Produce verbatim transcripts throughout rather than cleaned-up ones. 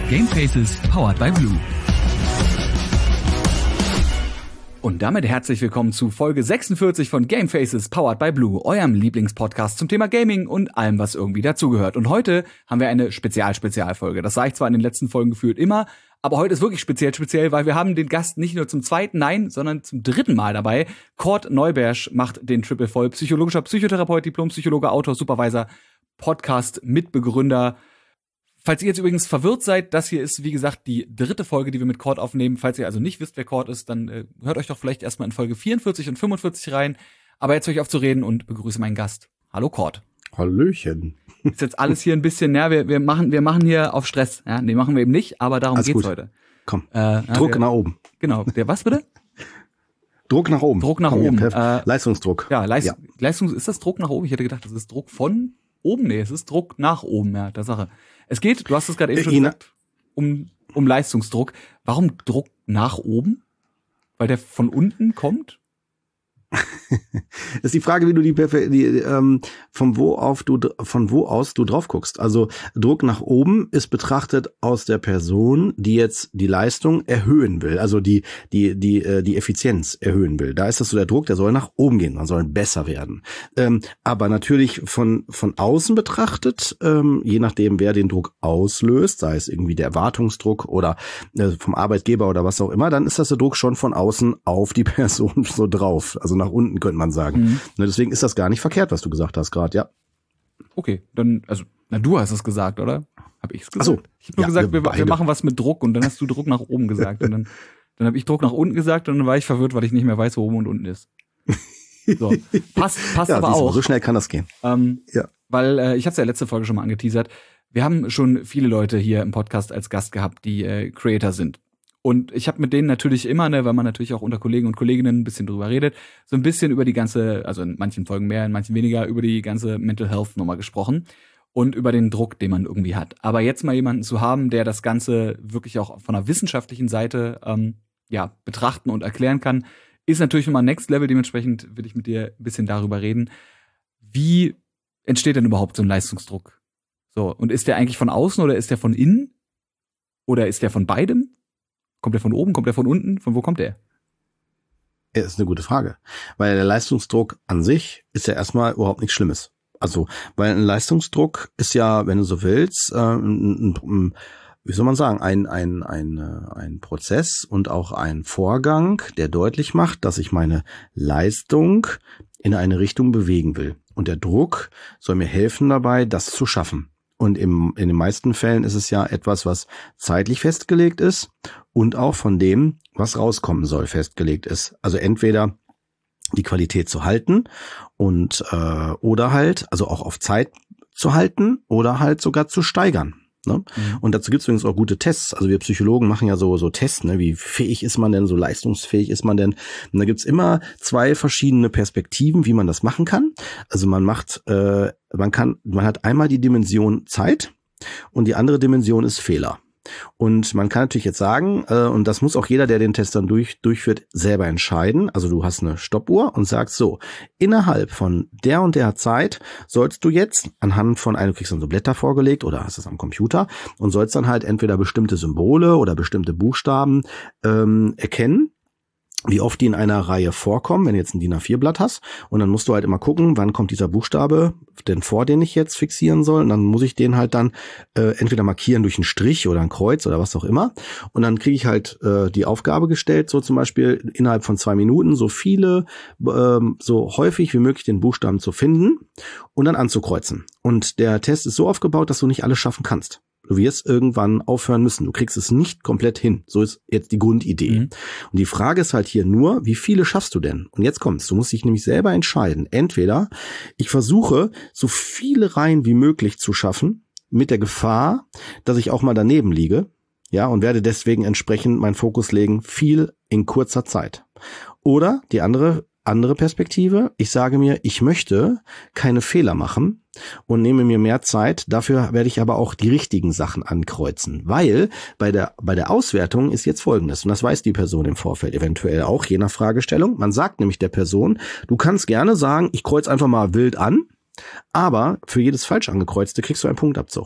Gamefaces powered by Blue. Und damit herzlich willkommen zu Folge sechsundvierzig von Gamefaces powered by Blue, eurem Lieblingspodcast zum Thema Gaming und allem, was irgendwie dazugehört. Und heute haben wir eine Spezial-Spezialfolge. Das sage ich zwar in den letzten Folgen gefühlt immer, aber heute ist wirklich speziell speziell, weil wir haben den Gast nicht nur zum zweiten, nein, sondern zum dritten Mal dabei. Cord Neubersch macht den Triple voll. Psychologischer Psychotherapeut, Diplompsychologe, Autor, Supervisor, Podcast-Mitbegründer. Falls ihr jetzt übrigens verwirrt seid, das hier ist, wie gesagt, die dritte Folge, die wir mit Cord aufnehmen. Falls ihr also nicht wisst, wer Cord ist, dann äh, hört euch doch vielleicht erstmal in Folge vierundvierzig und fünfundvierzig rein. Aber jetzt höre ich auf zu reden und begrüße meinen Gast. Hallo Cord. Hallöchen. Ist jetzt alles hier ein bisschen, ja, wir, wir machen wir machen hier auf Stress. Ja, nee, machen wir eben nicht, aber darum alles geht's gut. heute. Komm, äh, ja, Druck wir, nach oben. Genau, der was bitte? Druck nach oben. Druck nach Komm, oben. Ja, äh, Leistungsdruck. Ja, Leist, ja, Leistung, ist das Druck nach oben? Ich hätte gedacht, das ist Druck von oben. Nee, es ist Druck nach oben, ja, der Sache. Es geht, du hast es gerade eben schon Ina. gesagt, um, um Leistungsdruck. Warum Druck nach oben? Weil der von unten kommt? Das ist die Frage, wie du die, die ähm, von wo auf du von wo aus du drauf guckst. Also Druck nach oben ist betrachtet aus der Person, die jetzt die Leistung erhöhen will, also die die die äh, die Effizienz erhöhen will. Da ist das so der Druck, der soll nach oben gehen, man soll besser werden. Ähm, aber natürlich von von außen betrachtet, ähm, je nachdem wer den Druck auslöst, sei es irgendwie der Erwartungsdruck oder äh, vom Arbeitgeber oder was auch immer, dann ist das der Druck schon von außen auf die Person so drauf. Also nach unten könnte man sagen. Mhm. Ne, deswegen ist das gar nicht verkehrt, was du gesagt hast gerade, ja. Okay, dann, also, na du hast es gesagt, oder? Hab ich's gesagt? Ach so, ich hab nur ja, gesagt, wir, wir, wir machen was mit Druck und dann hast du Druck nach oben gesagt und dann, dann habe ich Druck nach unten gesagt und dann war ich verwirrt, weil ich nicht mehr weiß, wo oben und unten ist. So, passt, passt ja, aber auch. So schnell kann das gehen. Ähm, ja. Weil äh, ich habe es ja letzte Folge schon mal angeteasert. Wir haben schon viele Leute hier im Podcast als Gast gehabt, die äh, Creator sind. Und ich habe mit denen natürlich immer, ne, weil man natürlich auch unter Kollegen und Kolleginnen ein bisschen drüber redet, so ein bisschen über die ganze, also in manchen Folgen mehr, in manchen weniger, über die ganze Mental Health Nummer gesprochen und über den Druck, den man irgendwie hat. Aber jetzt mal jemanden zu haben, der das Ganze wirklich auch von einer wissenschaftlichen Seite ähm, ja betrachten und erklären kann, ist natürlich nochmal Next Level. Dementsprechend will ich mit dir ein bisschen darüber reden. Wie entsteht denn überhaupt so ein Leistungsdruck? So, und ist der eigentlich von außen oder ist der von innen? Oder ist der von beidem? Kommt der von oben, kommt der von unten? Von wo kommt der? Ja, ist eine gute Frage. Weil der Leistungsdruck an sich ist ja erstmal überhaupt nichts Schlimmes. Also, weil ein Leistungsdruck ist ja, wenn du so willst, äh, ein, ein, wie soll man sagen, ein, ein, ein, ein Prozess und auch ein Vorgang, der deutlich macht, dass ich meine Leistung in eine Richtung bewegen will. Und der Druck soll mir helfen dabei, das zu schaffen. Und im, in den meisten Fällen ist es ja etwas, was zeitlich festgelegt ist und auch von dem, was rauskommen soll, festgelegt ist. Also entweder die Qualität zu halten und äh, oder halt, also auch auf Zeit zu halten oder halt sogar zu steigern. Ne? Mhm. Und dazu gibt es übrigens auch gute Tests. Also wir Psychologen machen ja so so Tests, ne? Wie fähig ist man denn, so leistungsfähig ist man denn? Und da gibt's immer zwei verschiedene Perspektiven, wie man das machen kann. Also man macht, äh, man kann, man hat einmal die Dimension Zeit und die andere Dimension ist Fehler. Und man kann natürlich jetzt sagen, äh, und das muss auch jeder, der den Test dann durch, durchführt, selber entscheiden. Also du hast eine Stoppuhr und sagst so, innerhalb von der und der Zeit sollst du jetzt anhand von einem, du kriegst dann so Blätter vorgelegt oder hast es am Computer und sollst dann halt entweder bestimmte Symbole oder bestimmte Buchstaben ähm, erkennen, wie oft die in einer Reihe vorkommen, wenn du jetzt ein D I N A vier Blatt hast. Und dann musst du halt immer gucken, wann kommt dieser Buchstabe denn vor, den ich jetzt fixieren soll. Und dann muss ich den halt dann äh, entweder markieren durch einen Strich oder ein Kreuz oder was auch immer. Und dann kriege ich halt äh, die Aufgabe gestellt, so zum Beispiel innerhalb von zwei Minuten so viele, äh, so häufig wie möglich den Buchstaben zu finden und dann anzukreuzen. Und der Test ist so aufgebaut, dass du nicht alles schaffen kannst. Du wirst irgendwann aufhören müssen. Du kriegst es nicht komplett hin. So ist jetzt die Grundidee. Mhm. Und die Frage ist halt hier nur, wie viele schaffst du denn? Und jetzt kommt's. Du musst dich nämlich selber entscheiden. Entweder ich versuche, so viele Reihen wie möglich zu schaffen, mit der Gefahr, dass ich auch mal daneben liege, ja, und werde deswegen entsprechend meinen Fokus legen, viel in kurzer Zeit. Oder die andere andere Perspektive. Ich sage mir, ich möchte keine Fehler machen und nehme mir mehr Zeit. Dafür werde ich aber auch die richtigen Sachen ankreuzen, weil bei der bei der Auswertung ist jetzt Folgendes, und das weiß die Person im Vorfeld eventuell auch, je nach Fragestellung. Man sagt nämlich der Person, du kannst gerne sagen, ich kreuze einfach mal wild an, aber für jedes falsch angekreuzte kriegst du einen Punktabzug.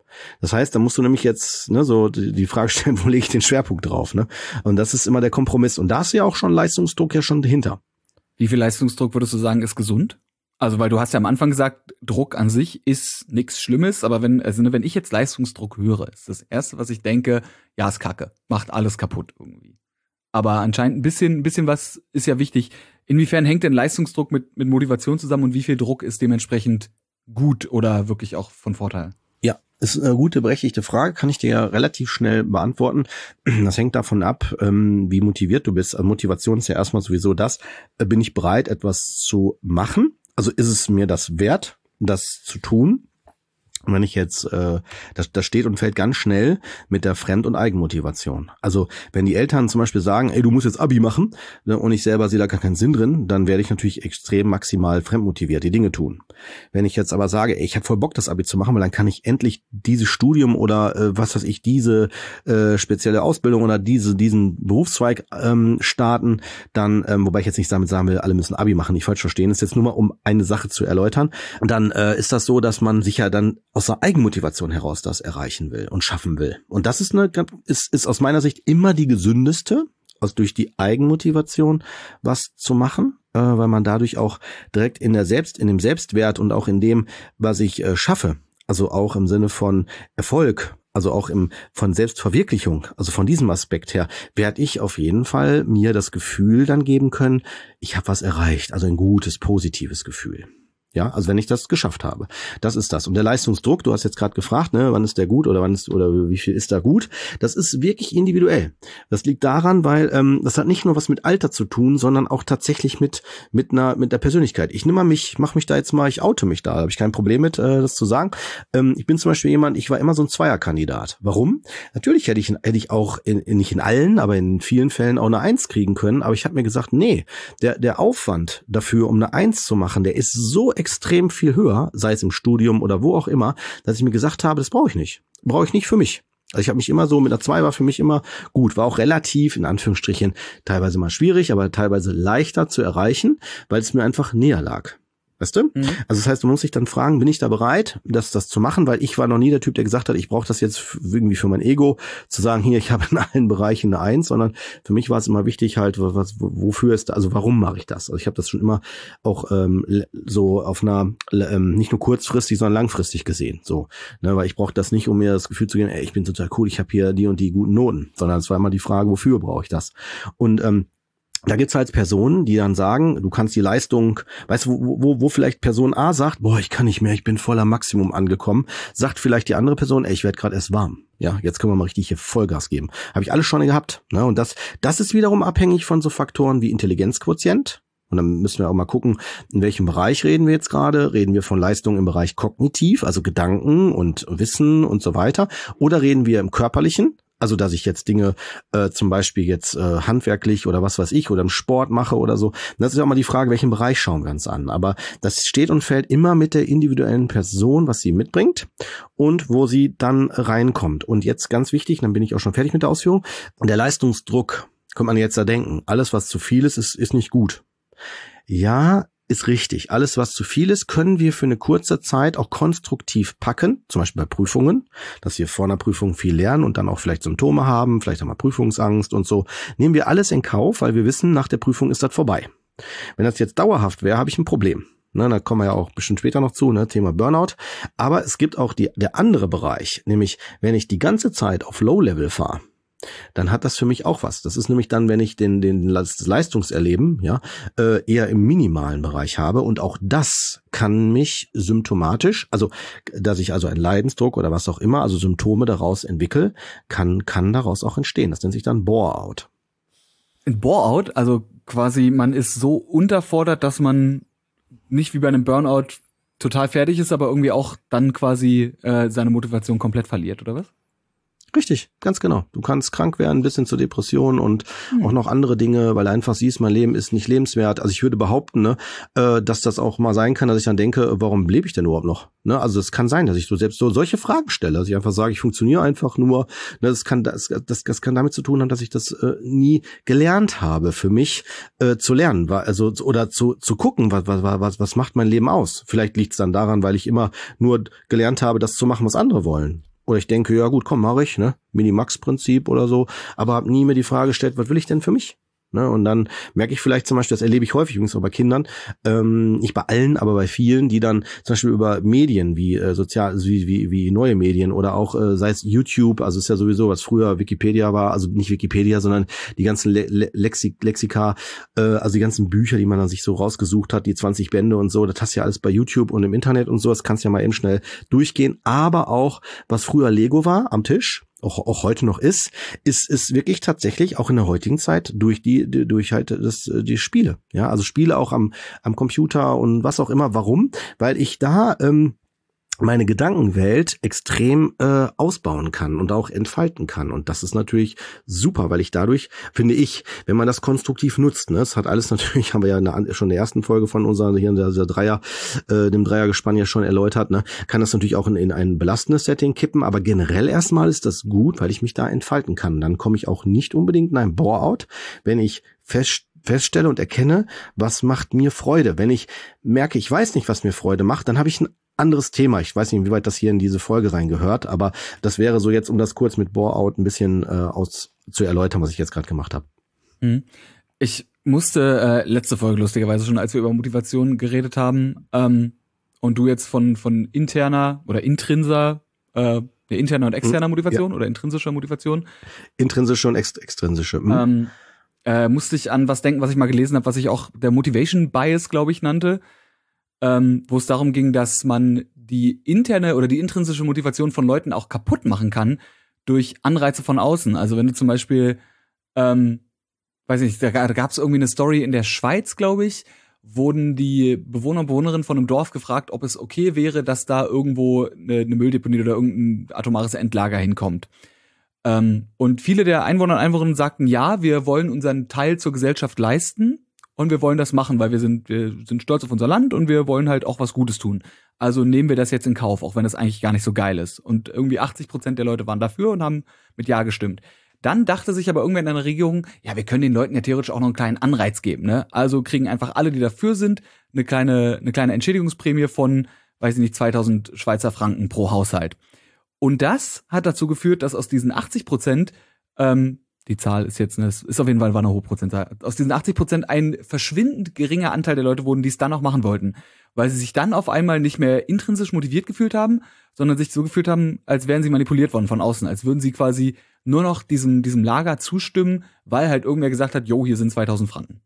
Das heißt, da musst du nämlich jetzt ne, so die Frage stellen, wo lege ich den Schwerpunkt drauf? Ne? Und das ist immer der Kompromiss. Und da ist ja auch schon Leistungsdruck ja schon dahinter. Wie viel Leistungsdruck würdest du sagen, ist gesund? Also, weil du hast ja am Anfang gesagt, Druck an sich ist nichts Schlimmes, aber wenn, also wenn ich jetzt Leistungsdruck höre, ist das Erste, was ich denke, ja, ist Kacke, macht alles kaputt irgendwie. Aber anscheinend ein bisschen, ein bisschen was ist ja wichtig. Inwiefern hängt denn Leistungsdruck mit, mit Motivation zusammen und wie viel Druck ist dementsprechend gut oder wirklich auch von Vorteil? Ja, ist eine gute, berechtigte Frage, kann ich dir ja relativ schnell beantworten. Das hängt davon ab, wie motiviert du bist. Also Motivation ist ja erstmal sowieso das, bin ich bereit, etwas zu machen? Also ist es mir das wert, das zu tun? Und wenn ich jetzt, äh, das, das steht und fällt ganz schnell mit der Fremd- und Eigenmotivation. Also wenn die Eltern zum Beispiel sagen, ey, du musst jetzt Abi machen, ne, und ich selber sehe da gar keinen Sinn drin, dann werde ich natürlich extrem maximal fremdmotiviert die Dinge tun. Wenn ich jetzt aber sage, ey, ich habe voll Bock, das Abi zu machen, weil dann kann ich endlich dieses Studium oder äh, was weiß ich, diese äh, spezielle Ausbildung oder diese diesen Berufszweig ähm, starten, dann, ähm, wobei ich jetzt nicht damit sagen will, alle müssen Abi machen, nicht falsch verstehen, das ist jetzt nur mal, um eine Sache zu erläutern. Und dann äh, ist das so, dass man sich ja dann aus der Eigenmotivation heraus das erreichen will und schaffen will. Und das ist eine ist ist aus meiner Sicht immer die gesündeste, aus durch die Eigenmotivation was zu machen, äh, weil man dadurch auch direkt in der Selbst in dem Selbstwert und auch in dem, was ich äh, schaffe, also auch im Sinne von Erfolg, also auch im von Selbstverwirklichung, also von diesem Aspekt her, werde ich auf jeden Fall mir das Gefühl dann geben können, ich habe was erreicht, also ein gutes, positives Gefühl. Ja, also wenn ich das geschafft habe. Das ist das. Und der Leistungsdruck, du hast jetzt gerade gefragt, ne, wann ist der gut oder wann ist oder wie viel ist da gut? Das ist wirklich individuell. Das liegt daran, weil ähm, das hat nicht nur was mit Alter zu tun, sondern auch tatsächlich mit mit einer mit der Persönlichkeit. Ich nehme mal mich, mache mich da jetzt mal, ich oute mich da, habe ich kein Problem mit, äh, das zu sagen. Ähm, ich bin zum Beispiel jemand, ich war immer so ein Zweierkandidat. Warum? Natürlich hätte ich hätte ich auch in, in, nicht in allen, aber in vielen Fällen auch eine Eins kriegen können. Aber ich habe mir gesagt, nee, der der Aufwand dafür, um eine Eins zu machen, der ist so extrem viel höher, sei es im Studium oder wo auch immer, dass ich mir gesagt habe, das brauche ich nicht. Brauche ich nicht für mich. Also ich habe mich immer so, mit einer zwei war für mich immer gut, war auch relativ, in Anführungsstrichen, teilweise mal schwierig, aber teilweise leichter zu erreichen, weil es mir einfach näher lag. Weißt du? Mhm. Also das heißt, du musst dich dann fragen, bin ich da bereit, das das zu machen? Weil ich war noch nie der Typ, der gesagt hat, ich brauche das jetzt irgendwie für mein Ego, zu sagen, hier, ich habe in allen Bereichen eine Eins, sondern für mich war es immer wichtig halt, was, wofür ist da, also warum mache ich das? Also ich habe das schon immer auch ähm, so auf einer, ähm, nicht nur kurzfristig, sondern langfristig gesehen. So, ne, weil ich brauche das nicht, um mir das Gefühl zu geben, ey, ich bin total cool, ich habe hier die und die guten Noten, sondern es war immer die Frage, wofür brauche ich das? Und ähm, da gibt's halt Personen, die dann sagen, du kannst die Leistung, weißt du, wo, wo, wo vielleicht Person A sagt, boah, ich kann nicht mehr, ich bin voller Maximum angekommen, sagt vielleicht die andere Person, ey, ich werde gerade erst warm. Ja, jetzt können wir mal richtig hier Vollgas geben. Habe ich alles schon gehabt. Ne? Und das, das ist wiederum abhängig von so Faktoren wie Intelligenzquotient. Und dann müssen wir auch mal gucken, in welchem Bereich reden wir jetzt gerade. Reden wir von Leistung im Bereich kognitiv, also Gedanken und Wissen und so weiter. Oder reden wir im Körperlichen? Also, dass ich jetzt Dinge äh, zum Beispiel jetzt äh, handwerklich oder was weiß ich oder im Sport mache oder so. Das ist ja auch mal die Frage, welchen Bereich schauen wir uns an. Aber das steht und fällt immer mit der individuellen Person, was sie mitbringt und wo sie dann reinkommt. Und jetzt ganz wichtig, dann bin ich auch schon fertig mit der Ausführung, der Leistungsdruck, könnte man jetzt da denken, alles was zu viel ist, ist, ist nicht gut. Ja, ist richtig. Alles, was zu viel ist, können wir für eine kurze Zeit auch konstruktiv packen, zum Beispiel bei Prüfungen, dass wir vor einer Prüfung viel lernen und dann auch vielleicht Symptome haben, vielleicht haben wir Prüfungsangst und so. Nehmen wir alles in Kauf, weil wir wissen, nach der Prüfung ist das vorbei. Wenn das jetzt dauerhaft wäre, habe ich ein Problem. Ne, da kommen wir ja auch bestimmt später noch zu, ne, Thema Burnout. Aber es gibt auch die, der andere Bereich, nämlich wenn ich die ganze Zeit auf Low-Level fahre, dann hat das für mich auch was. Das ist nämlich dann, wenn ich den, den das Leistungserleben ja äh, eher im minimalen Bereich habe und auch das kann mich symptomatisch, also dass ich also einen Leidensdruck oder was auch immer, also Symptome daraus entwickle, kann kann daraus auch entstehen. Das nennt sich dann Bore-out. Ein Bore-out, also quasi man ist so unterfordert, dass man nicht wie bei einem Burnout total fertig ist, aber irgendwie auch dann quasi äh, seine Motivation komplett verliert, oder was? Richtig, ganz genau. Du kannst krank werden, bis hin zur Depression und hm. auch noch andere Dinge, weil du einfach siehst, mein Leben ist nicht lebenswert. Also ich würde behaupten, ne, äh, dass das auch mal sein kann, dass ich dann denke, warum lebe ich denn überhaupt noch? Ne? Also es kann sein, dass ich so selbst so solche Fragen stelle, dass ich einfach sage, ich funktioniere einfach nur. Ne, das kann das, das das kann damit zu tun haben, dass ich das äh, nie gelernt habe, für mich äh, zu lernen, also oder zu zu gucken, was was was was macht mein Leben aus? Vielleicht liegt es dann daran, weil ich immer nur gelernt habe, das zu machen, was andere wollen. Oder ich denke, ja gut, komm, mache ich, ne? Minimax-Prinzip oder so, aber habe nie mir die Frage gestellt, was will ich denn für mich? Ne, und dann merke ich vielleicht zum Beispiel, das erlebe ich häufig übrigens auch bei Kindern, ähm, nicht bei allen, aber bei vielen, die dann zum Beispiel über Medien wie äh, sozial, wie, wie wie neue Medien oder auch äh, sei es YouTube, also ist ja sowieso, was früher Wikipedia war, also nicht Wikipedia, sondern die ganzen Le- Le- Lexik- Lexika, äh, also die ganzen Bücher, die man dann sich so rausgesucht hat, die zwanzig Bände und so, das hast du ja alles bei YouTube und im Internet und so, das kannst du ja mal eben schnell durchgehen, aber auch, was früher Lego war am Tisch, auch auch heute noch ist, ist ist wirklich tatsächlich auch in der heutigen Zeit durch die, die durch halt das die Spiele, ja, also Spiele auch am am Computer und was auch immer. Warum? Weil ich da ähm, meine Gedankenwelt extrem äh, ausbauen kann und auch entfalten kann. Und das ist natürlich super, weil ich dadurch, finde ich, wenn man das konstruktiv nutzt, ne, es hat alles natürlich, haben wir ja in der, schon in der ersten Folge von unserer, hier in der, der Dreier, äh, dem Dreiergespann ja schon erläutert, ne, kann das natürlich auch in, in ein belastendes Setting kippen, aber generell erstmal ist das gut, weil ich mich da entfalten kann. Dann komme ich auch nicht unbedingt in ein Bore-out, wenn ich fest feststelle und erkenne, was macht mir Freude. Wenn ich merke, ich weiß nicht, was mir Freude macht, dann habe ich ein anderes Thema. Ich weiß nicht, inwieweit das hier in diese Folge reingehört, aber das wäre so jetzt, um das kurz mit Bore-out ein bisschen äh, aus zu erläutern, was ich jetzt gerade gemacht habe. Ich musste äh, letzte Folge lustigerweise schon, als wir über Motivation geredet haben, ähm, und du jetzt von von interner oder intrinser, äh, interner und externer hm, Motivation ja. oder intrinsischer Motivation. Intrinsische und ext- extrinsische. Hm. Ähm, äh, musste ich an was denken, was ich mal gelesen habe, was ich auch der Motivation Bias, glaube ich, nannte. Ähm, wo es darum ging, dass man die interne oder die intrinsische Motivation von Leuten auch kaputt machen kann durch Anreize von außen. Also wenn du zum Beispiel, ähm, weiß nicht, da, da gab es irgendwie eine Story in der Schweiz, glaube ich, wurden die Bewohner und Bewohnerinnen von einem Dorf gefragt, ob es okay wäre, dass da irgendwo eine, eine Mülldeponie oder irgendein atomares Endlager hinkommt. Ähm, und viele der Einwohner und Einwohnerinnen sagten, ja, wir wollen unseren Teil zur Gesellschaft leisten. Und wir wollen das machen, weil wir sind, wir sind stolz auf unser Land und wir wollen halt auch was Gutes tun. Also nehmen wir das jetzt in Kauf, auch wenn das eigentlich gar nicht so geil ist. Und irgendwie achtzig Prozent der Leute waren dafür und haben mit Ja gestimmt. Dann dachte sich aber irgendwann in einer Regierung, ja, wir können den Leuten ja theoretisch auch noch einen kleinen Anreiz geben, ne? Also kriegen einfach alle, die dafür sind, eine kleine, eine kleine Entschädigungsprämie von, weiß ich nicht, zweitausend Schweizer Franken pro Haushalt. Und das hat dazu geführt, dass aus diesen achtzig Prozent, ähm, die Zahl ist jetzt, ist auf jeden Fall war eine hohe Prozentzahl. Aus diesen achtzig Prozent ein verschwindend geringer Anteil der Leute wurden, die es dann auch machen wollten. Weil sie sich dann auf einmal nicht mehr intrinsisch motiviert gefühlt haben, sondern sich so gefühlt haben, als wären sie manipuliert worden von außen. Als würden sie quasi nur noch diesem, diesem Lager zustimmen, weil halt irgendwer gesagt hat, jo, hier sind zweitausend Franken.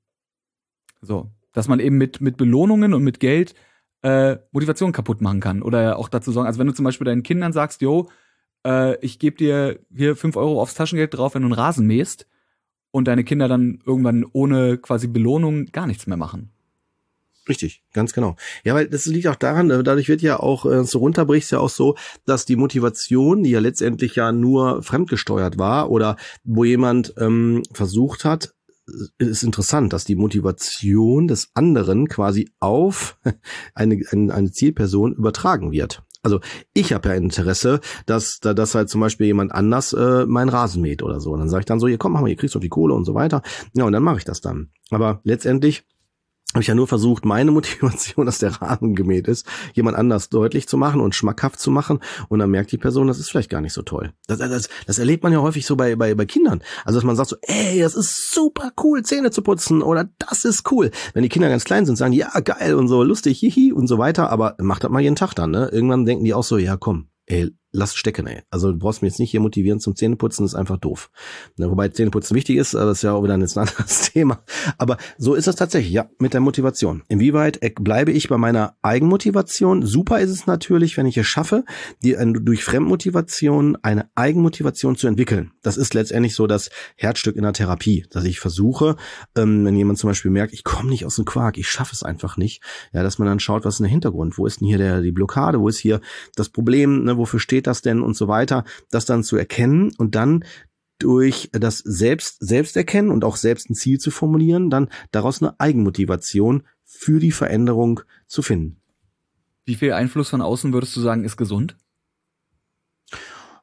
So. Dass man eben mit, mit Belohnungen und mit Geld äh, Motivation kaputt machen kann. Oder auch dazu sorgen, also wenn du zum Beispiel deinen Kindern sagst, jo, ich gebe dir hier fünf Euro aufs Taschengeld drauf, wenn du einen Rasen mähst und deine Kinder dann irgendwann ohne quasi Belohnung gar nichts mehr machen. Richtig, ganz genau. Ja, weil das liegt auch daran, dadurch wird ja auch, äh, so runterbrichst ja auch so, dass die Motivation, die ja letztendlich ja nur fremdgesteuert war oder wo jemand ähm, versucht hat, ist interessant, dass die Motivation des anderen quasi auf eine, eine, eine Zielperson übertragen wird. Also ich habe ja ein Interesse, dass da dass halt zum Beispiel jemand anders äh, meinen Rasen mäht oder so. Und dann sage ich dann so, hier komm, mach mal, hier kriegst du die Kohle und so weiter. Ja, und dann mache ich das dann. Aber letztendlich habe ich ja nur versucht, meine Motivation, dass der Rasen gemäht ist, jemand anders deutlich zu machen und schmackhaft zu machen. Und dann merkt die Person, das ist vielleicht gar nicht so toll. Das, das, das erlebt man ja häufig so bei, bei, bei Kindern. Also, dass man sagt so, ey, das ist super cool, Zähne zu putzen oder das ist cool. Wenn die Kinder ganz klein sind, sagen die, ja, geil und so, lustig, hihi und so weiter. Aber macht das mal jeden Tag dann, ne? Irgendwann denken die auch so, ja, komm, ey, lass stecken, ey. Also du brauchst mich jetzt nicht hier motivieren zum Zähneputzen, ist einfach doof. Ne, wobei Zähneputzen wichtig ist, aber das ist ja auch wieder ein anderes Thema. Aber so ist es tatsächlich, ja, mit der Motivation. Inwieweit bleibe ich bei meiner Eigenmotivation? Super ist es natürlich, wenn ich es schaffe, die, durch Fremdmotivation eine Eigenmotivation zu entwickeln. Das ist letztendlich so das Herzstück in der Therapie, dass ich versuche, ähm, wenn jemand zum Beispiel merkt, ich komme nicht aus dem Quark, ich schaffe es einfach nicht, ja, dass man dann schaut, was ist der Hintergrund? Wo ist denn hier der, die Blockade? Wo ist hier das Problem? Ne, wofür steht das denn und so weiter, das dann zu erkennen und dann durch das Selbst, Selbsterkennen und auch selbst ein Ziel zu formulieren, dann daraus eine Eigenmotivation für die Veränderung zu finden. Wie viel Einfluss von außen würdest du sagen, ist gesund?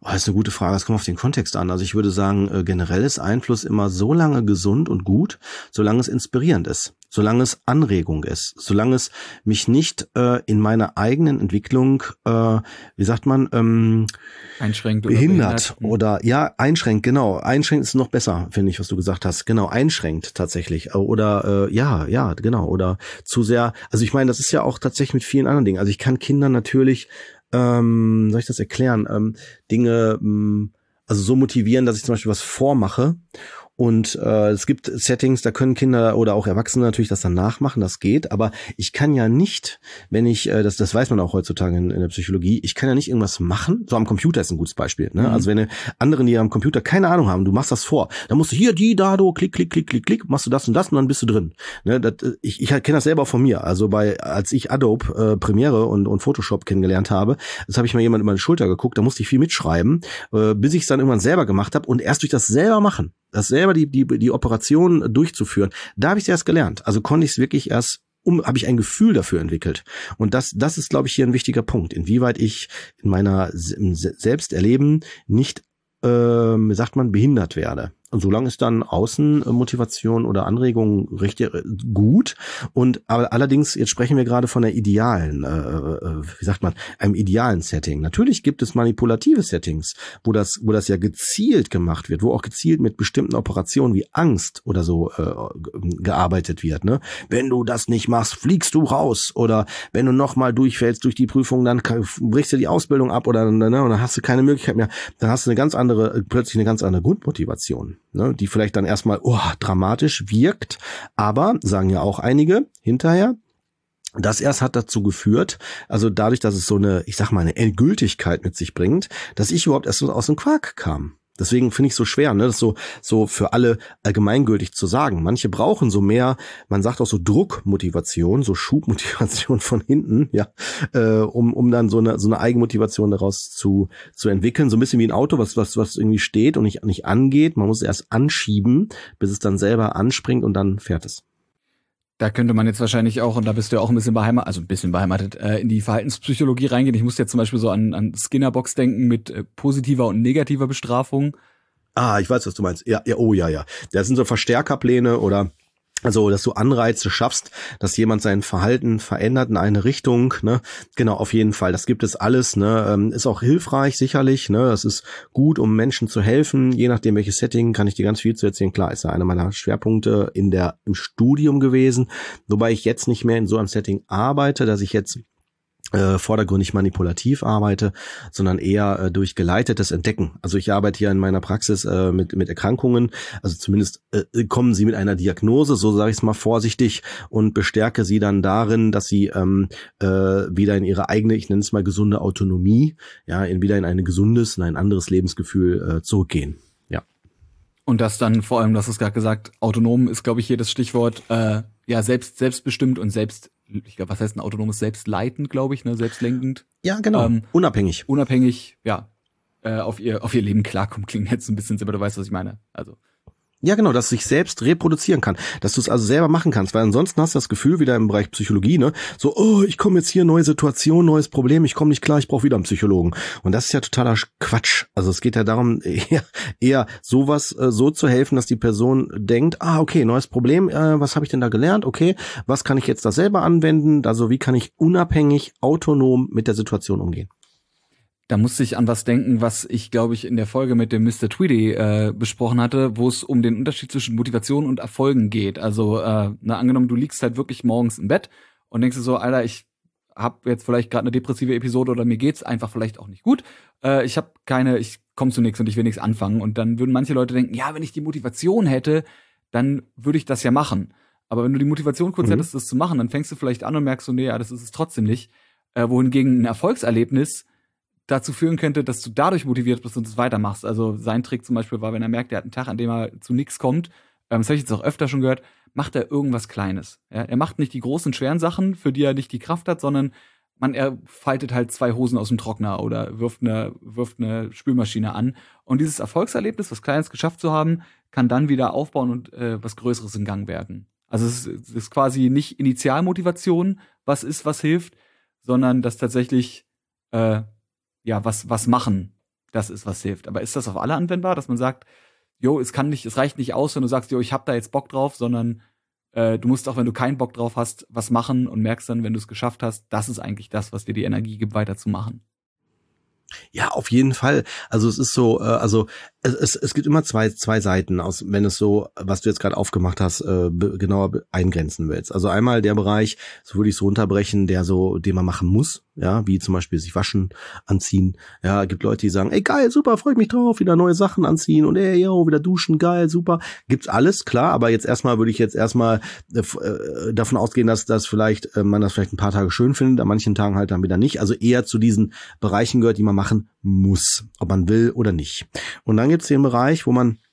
Oh, das ist eine gute Frage. Das kommt auf den Kontext an. Also ich würde sagen, äh, generell ist Einfluss immer so lange gesund und gut, solange es inspirierend ist, solange es Anregung ist, solange es mich nicht äh, in meiner eigenen Entwicklung, äh, wie sagt man, ähm, einschränkt oder behindert behindert. Hm. oder ja, einschränkt, genau. Einschränkt ist noch besser, finde ich, was du gesagt hast. Genau, einschränkt tatsächlich. Oder äh, ja, ja, genau. Oder zu sehr, also ich meine, das ist ja auch tatsächlich mit vielen anderen Dingen. Also ich kann Kindern natürlich ähm, soll ich das erklären, ähm, Dinge, ähm, also so motivieren, dass ich zum Beispiel was vormache. Und äh, es gibt Settings, da können Kinder oder auch Erwachsene natürlich das dann nachmachen, das geht. Aber ich kann ja nicht, wenn ich, äh, das das weiß man auch heutzutage in, in der Psychologie, ich kann ja nicht irgendwas machen. So am Computer ist ein gutes Beispiel. Ne? Mhm. Also wenn andere, die am Computer keine Ahnung haben, du machst das vor, dann musst du hier, die, da, do, klick, klick, klick, klick, klick, machst du das und das und dann bist du drin. Ne? Das, ich ich kenne das selber auch von mir. Also bei als ich Adobe, äh, Premiere und, und Photoshop kennengelernt habe, das habe ich mal jemand über die Schulter geguckt, da musste ich viel mitschreiben, äh, bis ich es dann irgendwann selber gemacht habe und erst durch das selber machen, das selber die die die Operation durchzuführen, da habe ich es erst gelernt. Also konnte ich es wirklich erst um habe ich ein Gefühl dafür entwickelt. Und das das ist, glaube ich, hier ein wichtiger Punkt, inwieweit ich in meiner im Selbsterleben nicht, äh, wie sagt man, behindert werde. Und solange ist dann Außenmotivation oder Anregung richtig gut. Und aber allerdings, jetzt sprechen wir gerade von der idealen, äh, wie sagt man, einem idealen Setting. Natürlich gibt es manipulative Settings, wo das, wo das ja gezielt gemacht wird, wo auch gezielt mit bestimmten Operationen wie Angst oder so äh, gearbeitet wird. Ne? Wenn du das nicht machst, fliegst du raus. Oder wenn du nochmal durchfällst durch die Prüfung, dann brichst du die Ausbildung ab oder ne, und dann hast du keine Möglichkeit mehr. Dann hast du eine ganz andere, plötzlich eine ganz andere Grundmotivation. Ne, die vielleicht dann erstmal oh, dramatisch wirkt, aber, sagen ja auch einige hinterher, das erst hat dazu geführt, also dadurch, dass es so eine, ich sag mal, eine Endgültigkeit mit sich bringt, dass ich überhaupt erst aus dem Quark kam. Deswegen finde ich es so schwer, ne, das so so für alle allgemeingültig zu sagen. Manche brauchen so mehr, man sagt auch so Druckmotivation, so Schubmotivation von hinten, ja, äh, um um dann so eine so eine Eigenmotivation daraus zu zu entwickeln, so ein bisschen wie ein Auto, was was was irgendwie steht und nicht nicht angeht. Man muss es erst anschieben, bis es dann selber anspringt und dann fährt es. Da könnte man jetzt wahrscheinlich auch, und da bist du ja auch ein bisschen beheimatet, also ein bisschen beheimatet, äh, in die Verhaltenspsychologie reingehen. Ich muss jetzt zum Beispiel so an, an Skinner-Box denken mit äh, positiver und negativer Bestrafung. Ah, ich weiß, was du meinst. Ja, ja, oh ja, ja. Das sind so Verstärkerpläne oder also, dass du Anreize schaffst, dass jemand sein Verhalten verändert in eine Richtung, ne? Genau, auf jeden Fall. Das gibt es alles, ne? Ist auch hilfreich, sicherlich, ne? Das ist gut, um Menschen zu helfen. Je nachdem, welches Setting, kann ich dir ganz viel zu erzählen. Klar, ist ja einer meiner Schwerpunkte in der, im Studium gewesen. Wobei ich jetzt nicht mehr in so einem Setting arbeite, dass ich jetzt Äh, vordergründig manipulativ arbeite, sondern eher äh, durch geleitetes Entdecken. Also ich arbeite hier in meiner Praxis äh, mit mit Erkrankungen, also zumindest äh, kommen sie mit einer Diagnose, so sage ich es mal vorsichtig, und bestärke sie dann darin, dass sie ähm, äh, wieder in ihre eigene, ich nenne es mal gesunde Autonomie, ja, in wieder in ein gesundes, in ein anderes Lebensgefühl äh, zurückgehen. Ja. Und das dann vor allem, das ist gerade gesagt, autonom ist, glaube ich, hier das Stichwort, äh, ja, selbst selbstbestimmt und selbst, ich glaube, was heißt ein autonomes Selbstleitend, glaube ich, ne, selbstlenkend. Ja, genau. Ähm, unabhängig. Unabhängig, ja, äh, auf ihr auf ihr Leben klarkommen, klingt jetzt ein bisschen, aber du weißt, was ich meine. Also ja, genau, dass es sich selbst reproduzieren kann, dass du es also selber machen kannst, weil ansonsten hast du das Gefühl, wieder im Bereich Psychologie, ne, so, oh, ich komme jetzt hier, neue Situation, neues Problem, ich komme nicht klar, ich brauche wieder einen Psychologen. Und das ist ja totaler Quatsch. Also es geht ja darum, eher, eher sowas äh, so zu helfen, dass die Person denkt, ah, okay, neues Problem, äh, was habe ich denn da gelernt? Okay, was kann ich jetzt da selber anwenden? Also wie kann ich unabhängig, autonom mit der Situation umgehen? Da musste ich an was denken, was ich, glaube ich, in der Folge mit dem Mister Tweedy äh, besprochen hatte, wo es um den Unterschied zwischen Motivation und Erfolgen geht. Also, äh, na, angenommen, du liegst halt wirklich morgens im Bett und denkst dir so, Alter, ich hab jetzt vielleicht gerade eine depressive Episode oder mir geht's einfach vielleicht auch nicht gut. Äh, ich habe keine, ich komme zu nichts und ich will nichts anfangen. Und dann würden manche Leute denken, ja, wenn ich die Motivation hätte, dann würde ich das ja machen. Aber wenn du die Motivation kurz mhm. hättest, das zu machen, dann fängst du vielleicht an und merkst so, nee, ja, das ist es trotzdem nicht. Äh, wohingegen ein Erfolgserlebnis dazu führen könnte, dass du dadurch motiviert bist und es weitermachst. Also sein Trick zum Beispiel war, wenn er merkt, er hat einen Tag, an dem er zu nichts kommt, ähm, das habe ich jetzt auch öfter schon gehört, macht er irgendwas Kleines. Ja? Er macht nicht die großen, schweren Sachen, für die er nicht die Kraft hat, sondern man, er faltet halt zwei Hosen aus dem Trockner oder wirft eine, wirft eine Spülmaschine an. Und dieses Erfolgserlebnis, was Kleines geschafft zu haben, kann dann wieder aufbauen und äh, was Größeres in Gang werden. Also es ist, es ist quasi nicht Initialmotivation, was ist, was hilft, sondern dass tatsächlich äh, ja, was, was machen das ist, was hilft. Aber ist das auf alle anwendbar, dass man sagt, jo, es kann nicht, es reicht nicht aus, wenn du sagst, jo, ich hab da jetzt Bock drauf, sondern äh, du musst auch, wenn du keinen Bock drauf hast, was machen und merkst dann, wenn du es geschafft hast, das ist eigentlich das, was dir die Energie gibt, weiterzumachen. Ja, auf jeden Fall. Also es ist so, äh, also es, es, es gibt immer zwei zwei Seiten, aus, wenn es so, was du jetzt gerade aufgemacht hast, äh, be, genauer eingrenzen willst. Also einmal der Bereich, so würde ich es runterbrechen, der so, den man machen muss, ja, wie zum Beispiel sich waschen, anziehen. Ja, gibt Leute, die sagen, ey geil, super, freue ich mich drauf, wieder neue Sachen anziehen und ey, yo, wieder duschen, geil, super. Gibt's alles, klar, aber jetzt erstmal würde ich jetzt erstmal äh, davon ausgehen, dass das vielleicht äh, man das vielleicht ein paar Tage schön findet, an manchen Tagen halt dann wieder nicht. Also eher zu diesen Bereichen gehört, die man machen muss, ob man will oder nicht. Und dann gibt's den Bereich, wo man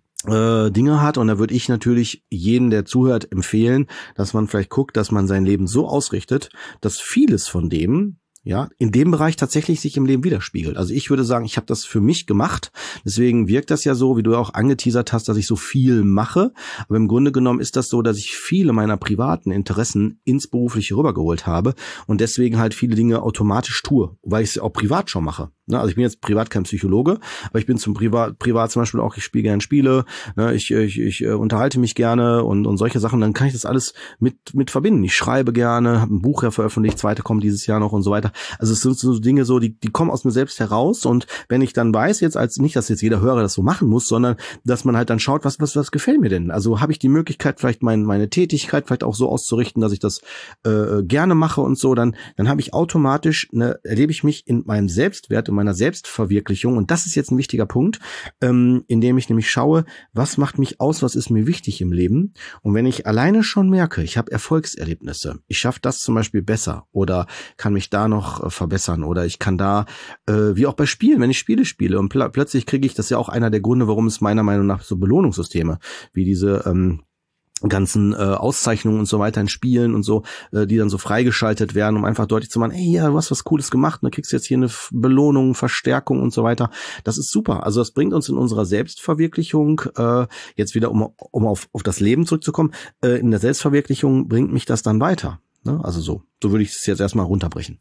äh, Dinge hat, und da würde ich natürlich jeden, der zuhört, empfehlen, dass man vielleicht guckt, dass man sein Leben so ausrichtet, dass vieles von dem, ja, in dem Bereich tatsächlich sich im Leben widerspiegelt. Also ich würde sagen, ich habe das für mich gemacht. Deswegen wirkt das ja so, wie du auch angeteasert hast, dass ich so viel mache. Aber im Grunde genommen ist das so, dass ich viele meiner privaten Interessen ins Berufliche rübergeholt habe und deswegen halt viele Dinge automatisch tue, weil ich es auch privat schon mache. Also ich bin jetzt privat kein Psychologe, aber ich bin zum Privat, privat zum Beispiel auch, ich spiele gerne Spiele, ich, ich, ich unterhalte mich gerne und, und solche Sachen. Dann kann ich das alles mit, mit verbinden. Ich schreibe gerne, habe ein Buch ja veröffentlicht, zweite kommt dieses Jahr noch und so weiter. Also es sind so Dinge so, die, die kommen aus mir selbst heraus, und wenn ich dann weiß jetzt, als nicht, dass jetzt jeder Hörer das so machen muss, sondern dass man halt dann schaut, was, was, was gefällt mir denn? Also habe ich die Möglichkeit, vielleicht mein, meine Tätigkeit vielleicht auch so auszurichten, dass ich das äh, gerne mache und so, dann, dann habe ich automatisch, ne, erlebe ich mich in meinem Selbstwert, in meiner Selbstverwirklichung, und das ist jetzt ein wichtiger Punkt, ähm, in dem ich nämlich schaue, was macht mich aus, was ist mir wichtig im Leben, und wenn ich alleine schon merke, ich habe Erfolgserlebnisse, ich schaffe das zum Beispiel besser oder kann mich da noch verbessern oder ich kann da, äh, wie auch bei Spielen, wenn ich Spiele spiele und pl- plötzlich kriege ich, das ist ja auch einer der Gründe, warum es meiner Meinung nach so Belohnungssysteme wie diese ähm, ganzen äh, Auszeichnungen und so weiter in Spielen und so, äh, die dann so freigeschaltet werden, um einfach deutlich zu machen, ey, ja, du hast was Cooles gemacht, und dann kriegst du jetzt hier eine Belohnung, Verstärkung und so weiter. Das ist super. Also das bringt uns in unserer Selbstverwirklichung, äh, jetzt wieder, um, um auf, auf das Leben zurückzukommen, äh, in der Selbstverwirklichung bringt mich das dann weiter. Ne? Also so, so würde ich es jetzt erstmal runterbrechen.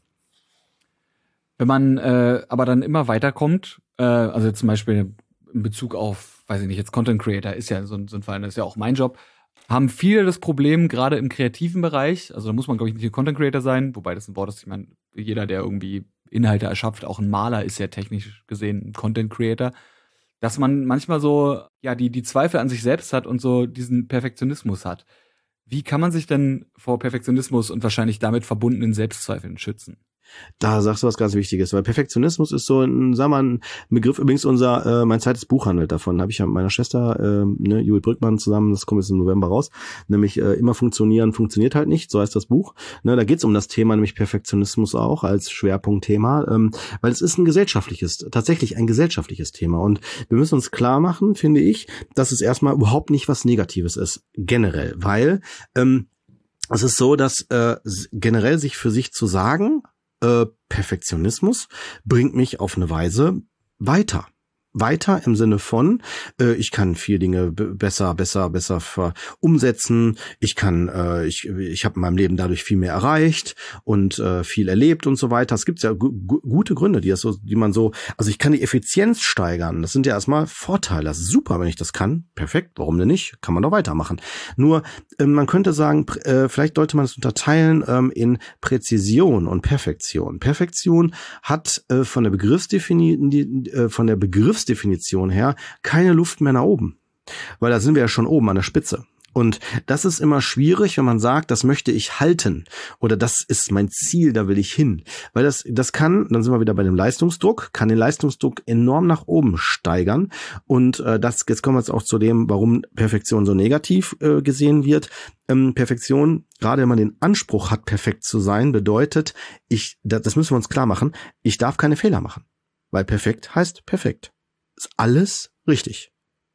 Wenn man äh, aber dann immer weiterkommt, äh, also zum Beispiel in Bezug auf, weiß ich nicht, jetzt Content Creator ist ja so, so ein Fall, das ist ja auch mein Job, haben viele das Problem, gerade im kreativen Bereich, also da muss man, glaube ich, nicht ein Content Creator sein, wobei das ein Wort ist, ich meine, jeder, der irgendwie Inhalte erschafft, auch ein Maler ist ja technisch gesehen ein Content Creator, dass man manchmal so, ja, die, die Zweifel an sich selbst hat und so diesen Perfektionismus hat. Wie kann man sich denn vor Perfektionismus und wahrscheinlich damit verbundenen Selbstzweifeln schützen? Da sagst du was ganz Wichtiges, weil Perfektionismus ist so ein, sag mal, ein Begriff, übrigens unser, äh, mein zweites Buch handelt davon, habe ich ja mit meiner Schwester, äh, ne, Judith Brückmann zusammen, das kommt jetzt im November raus, nämlich äh, immer funktionieren, funktioniert halt nicht, so heißt das Buch, ne, da geht's um das Thema, nämlich Perfektionismus auch als Schwerpunktthema, ähm, weil es ist ein gesellschaftliches, tatsächlich ein gesellschaftliches Thema, und wir müssen uns klar machen, finde ich, dass es erstmal überhaupt nicht was Negatives ist, generell, weil ähm, es ist so, dass äh, generell sich für sich zu sagen, Äh, Perfektionismus bringt mich auf eine Weise weiter. Weiter im Sinne von, äh, ich kann viel Dinge b- besser, besser, besser ver- umsetzen. Ich kann, äh, ich, ich habe in meinem Leben dadurch viel mehr erreicht und äh, viel erlebt und so weiter. Es gibt ja gu- gu- gute Gründe, die das so, die man so, also ich kann die Effizienz steigern. Das sind ja erstmal Vorteile. Das ist super, wenn ich das kann. Perfekt. Warum denn nicht? Kann man doch weitermachen. Nur, äh, man könnte sagen, pr- äh, vielleicht sollte man es unterteilen ähm, in Präzision und Perfektion. Perfektion hat äh, von der Begriffsdefini- äh, von der Begriffs Definition her keine Luft mehr nach oben, weil da sind wir ja schon oben an der Spitze. Und das ist immer schwierig, wenn man sagt, das möchte ich halten oder das ist mein Ziel, da will ich hin. Weil das, das kann, dann sind wir wieder bei dem Leistungsdruck, kann den Leistungsdruck enorm nach oben steigern. Und äh, das, jetzt kommen wir jetzt auch zu dem, warum Perfektion so negativ äh, gesehen wird. Ähm, Perfektion, gerade wenn man den Anspruch hat, perfekt zu sein, bedeutet, ich, das, das müssen wir uns klar machen, ich darf keine Fehler machen. Weil perfekt heißt perfekt. Ist alles richtig.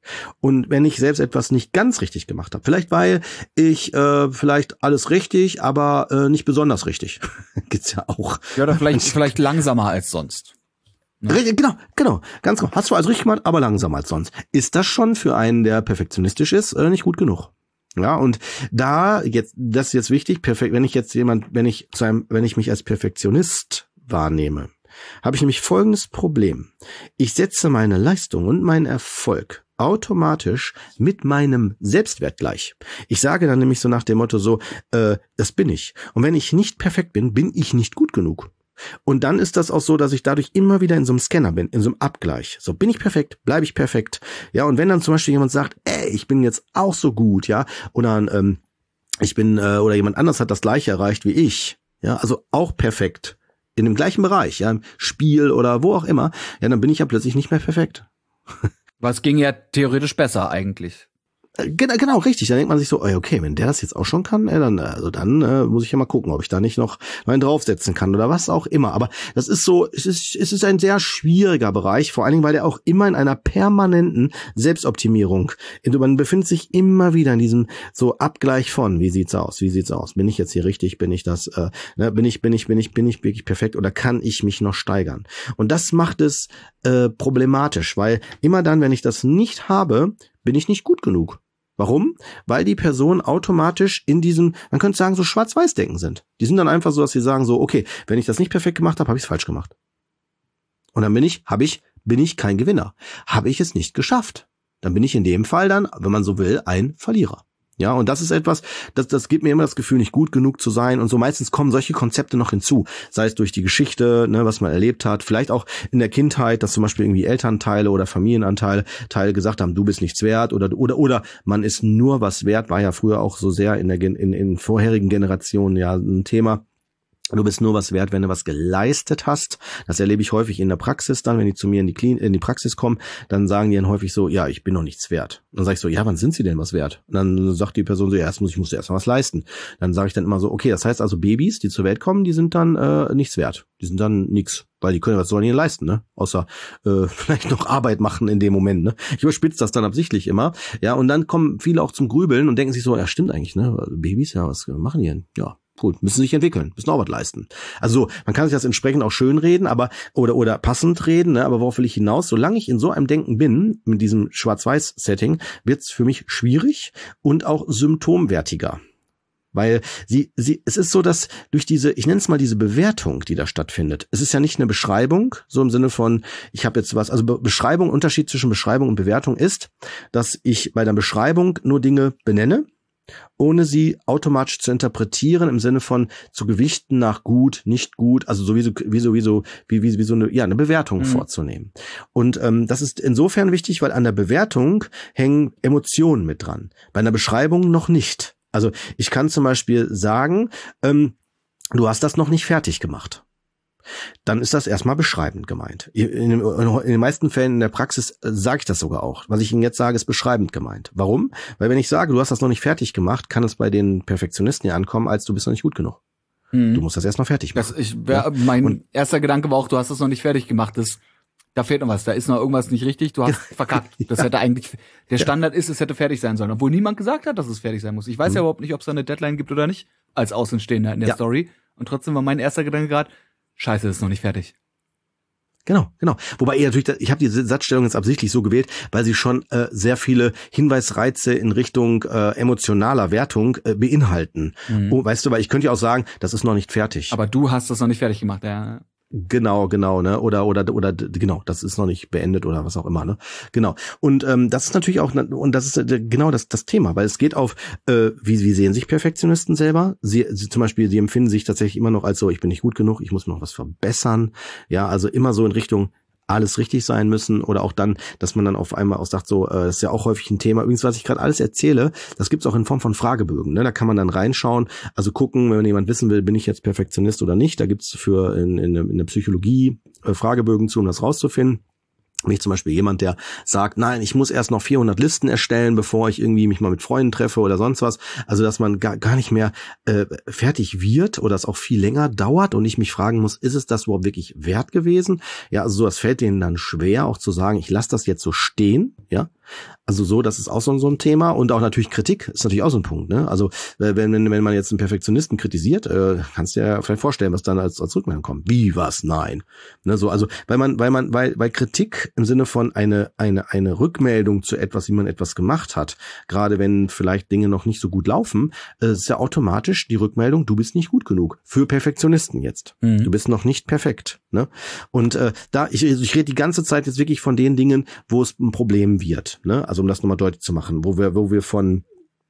Und wenn ich selbst etwas nicht ganz richtig gemacht habe, vielleicht weil ich äh, vielleicht alles richtig, aber äh, nicht besonders richtig, gibt's ja auch. Ja, oder vielleicht vielleicht langsamer als sonst. Ne? Genau, genau, ganz genau. Hast du also richtig gemacht, aber langsamer als sonst. Ist das schon für einen, der perfektionistisch ist, äh, nicht gut genug? Ja, und da jetzt, das ist jetzt wichtig. Perfekt, wenn ich jetzt jemand, wenn ich zu einem, wenn ich mich als Perfektionist wahrnehme, habe ich nämlich folgendes Problem. Ich setze meine Leistung und meinen Erfolg automatisch mit meinem Selbstwert gleich. Ich sage dann nämlich so nach dem Motto so, äh, das bin ich. Und wenn ich nicht perfekt bin, bin ich nicht gut genug. Und dann ist das auch so, dass ich dadurch immer wieder in so einem Scanner bin, in so einem Abgleich. So, bin ich perfekt, bleibe ich perfekt. Ja, und wenn dann zum Beispiel jemand sagt, ey, ich bin jetzt auch so gut, ja, oder ähm, ich bin, äh, oder jemand anders hat das Gleiche erreicht wie ich, ja, also auch perfekt, in dem gleichen Bereich, ja, im Spiel oder wo auch immer, ja, dann bin ich ja plötzlich nicht mehr perfekt. Was ging ja theoretisch besser eigentlich. Genau, genau, richtig. Dann denkt man sich so, okay, wenn der das jetzt auch schon kann, ey, dann, also dann äh, muss ich ja mal gucken, ob ich da nicht noch einen draufsetzen kann oder was auch immer. Aber das ist so, es ist, es ist ein sehr schwieriger Bereich, vor allen Dingen, weil der auch immer in einer permanenten Selbstoptimierung, man befindet sich immer wieder in diesem so Abgleich von, wie sieht's aus, wie sieht's aus, bin ich jetzt hier richtig, bin ich das, äh, ne, bin ich, bin ich, bin ich, bin ich wirklich perfekt oder kann ich mich noch steigern? Und das macht es äh, problematisch, weil immer dann, wenn ich das nicht habe, bin ich nicht gut genug. Warum? Weil die Personen automatisch in diesem, man könnte sagen, so Schwarz-Weiß-Denken sind. Die sind dann einfach so, dass sie sagen so, okay, wenn ich das nicht perfekt gemacht habe, habe ich es falsch gemacht. Und dann bin ich, habe ich, bin ich kein Gewinner. Habe ich es nicht geschafft, dann bin ich in dem Fall dann, wenn man so will, ein Verlierer. Ja, und das ist etwas, das, das gibt mir immer das Gefühl, nicht gut genug zu sein. Und so meistens kommen solche Konzepte noch hinzu. Sei es durch die Geschichte, ne, was man erlebt hat. Vielleicht auch in der Kindheit, dass zum Beispiel irgendwie Elternteile oder Familienanteile Teile gesagt haben, du bist nichts wert. Oder, oder, oder man ist nur was wert. War ja früher auch so sehr in der, in, in vorherigen Generationen ja ein Thema. Du bist nur was wert, wenn du was geleistet hast. Das erlebe ich häufig in der Praxis dann, wenn die zu mir in die Klinik, in die Praxis kommen, dann sagen die dann häufig so, ja, ich bin noch nichts wert. Und dann sage ich so, ja, wann sind sie denn was wert? Und dann sagt die Person so, ja, erst muss ich musste erst mal was leisten. Dann sage ich dann immer so, okay, das heißt also Babys, die zur Welt kommen, die sind dann äh, nichts wert. Die sind dann nix, weil die können, was sollen die leisten, ne? Außer äh, vielleicht noch Arbeit machen in dem Moment, ne? Ich überspitze das dann absichtlich immer. Ja, und dann kommen viele auch zum Grübeln und denken sich so, ja, stimmt eigentlich, ne? Babys, ja, was machen die denn? Ja. Gut, müssen sich entwickeln, müssen auch was leisten. Also man kann sich das entsprechend auch schön reden, aber oder oder passend reden, ne? Aber worauf will ich hinaus? Solange ich in so einem Denken bin, mit diesem Schwarz-Weiß-Setting, wird's für mich schwierig und auch symptomwertiger. Weil sie, sie, es ist so, dass durch diese, ich nenne es mal diese Bewertung, die da stattfindet, es ist ja nicht eine Beschreibung, so im Sinne von, ich habe jetzt was, also Be- Beschreibung, Unterschied zwischen Beschreibung und Bewertung ist, dass ich bei der Beschreibung nur Dinge benenne, ohne sie automatisch zu interpretieren im Sinne von zu gewichten nach gut, nicht gut, also sowieso wie so wie so wie wie wie so eine ja eine Bewertung mhm. vorzunehmen. Und ähm, das ist insofern wichtig, weil an der Bewertung hängen Emotionen mit dran. Bei einer Beschreibung noch nicht. Also ich kann zum Beispiel sagen, ähm, du hast das noch nicht fertig gemacht. Dann ist das erstmal beschreibend gemeint. In, in, in den meisten Fällen in der Praxis äh, sage ich das sogar auch. Was ich Ihnen jetzt sage, ist beschreibend gemeint. Warum? Weil wenn ich sage, du hast das noch nicht fertig gemacht, kann es bei den Perfektionisten ja ankommen, als du bist noch nicht gut genug. Mhm. Du musst das erstmal fertig machen. Das, ich, wär, ja? Mein Und, erster Gedanke war auch, du hast das noch nicht fertig gemacht. Das, da fehlt noch was, da ist noch irgendwas nicht richtig, du hast verkackt. Das ja. hätte eigentlich, der Standard ist, es hätte fertig sein sollen. Obwohl niemand gesagt hat, dass es fertig sein muss. Ich weiß mhm. ja überhaupt nicht, ob es da eine Deadline gibt oder nicht, als Außenstehender in der ja. Story. Und trotzdem war mein erster Gedanke gerade, Scheiße, das ist noch nicht fertig. Genau, genau. Wobei ihr natürlich, ich habe die Satzstellung jetzt absichtlich so gewählt, weil sie schon äh, sehr viele Hinweisreize in Richtung äh, emotionaler Wertung äh, beinhalten. Mhm. Oh, weißt du, weil ich könnte ja auch sagen, das ist noch nicht fertig. Aber du hast das noch nicht fertig gemacht, ja. Genau, genau, ne? Oder oder oder genau, das ist noch nicht beendet oder was auch immer, ne? Genau. Und ähm, das ist natürlich auch und das ist äh, genau das das Thema, weil es geht auf äh, wie wie sehen sich Perfektionisten selber? Sie, sie zum Beispiel, sie empfinden sich tatsächlich immer noch als so, ich bin nicht gut genug, ich muss noch was verbessern. Ja, also immer so in Richtung alles richtig sein müssen oder auch dann, dass man dann auf einmal auch sagt, so, äh, das ist ja auch häufig ein Thema. Übrigens, was ich gerade alles erzähle, das gibt's auch in Form von Fragebögen. Ne? Da kann man dann reinschauen, also gucken, wenn jemand wissen will, bin ich jetzt Perfektionist oder nicht. Da gibt's für in, in, in der Psychologie äh, Fragebögen zu, um das rauszufinden. Bin ich zum Beispiel jemand, der sagt, nein, ich muss erst noch vierhundert Listen erstellen, bevor ich irgendwie mich mal mit Freunden treffe oder sonst was. Also, dass man gar, gar nicht mehr äh, fertig wird oder es auch viel länger dauert und ich mich fragen muss, ist es das überhaupt wirklich wert gewesen? Ja, also sowas fällt denen dann schwer, auch zu sagen, ich lasse das jetzt so stehen, ja. Also so, das ist auch so, so ein Thema und auch natürlich Kritik ist natürlich auch so ein Punkt, ne? Also wenn wenn, wenn man jetzt einen Perfektionisten kritisiert, äh, kannst du dir ja vielleicht vorstellen, was dann als, als Rückmeldung kommt. Wie, was? Nein. Ne, so, also weil man, weil man, weil, weil Kritik im Sinne von eine eine eine Rückmeldung zu etwas, wie man etwas gemacht hat, gerade wenn vielleicht Dinge noch nicht so gut laufen, äh, ist ja automatisch die Rückmeldung, du bist nicht gut genug. Für Perfektionisten jetzt. Mhm. Du bist noch nicht perfekt. Ne? Und äh, da, ich, ich rede die ganze Zeit jetzt wirklich von den Dingen, wo es ein Problem wird. Ne? Also um das nochmal deutlich zu machen, wo wir, wo wir von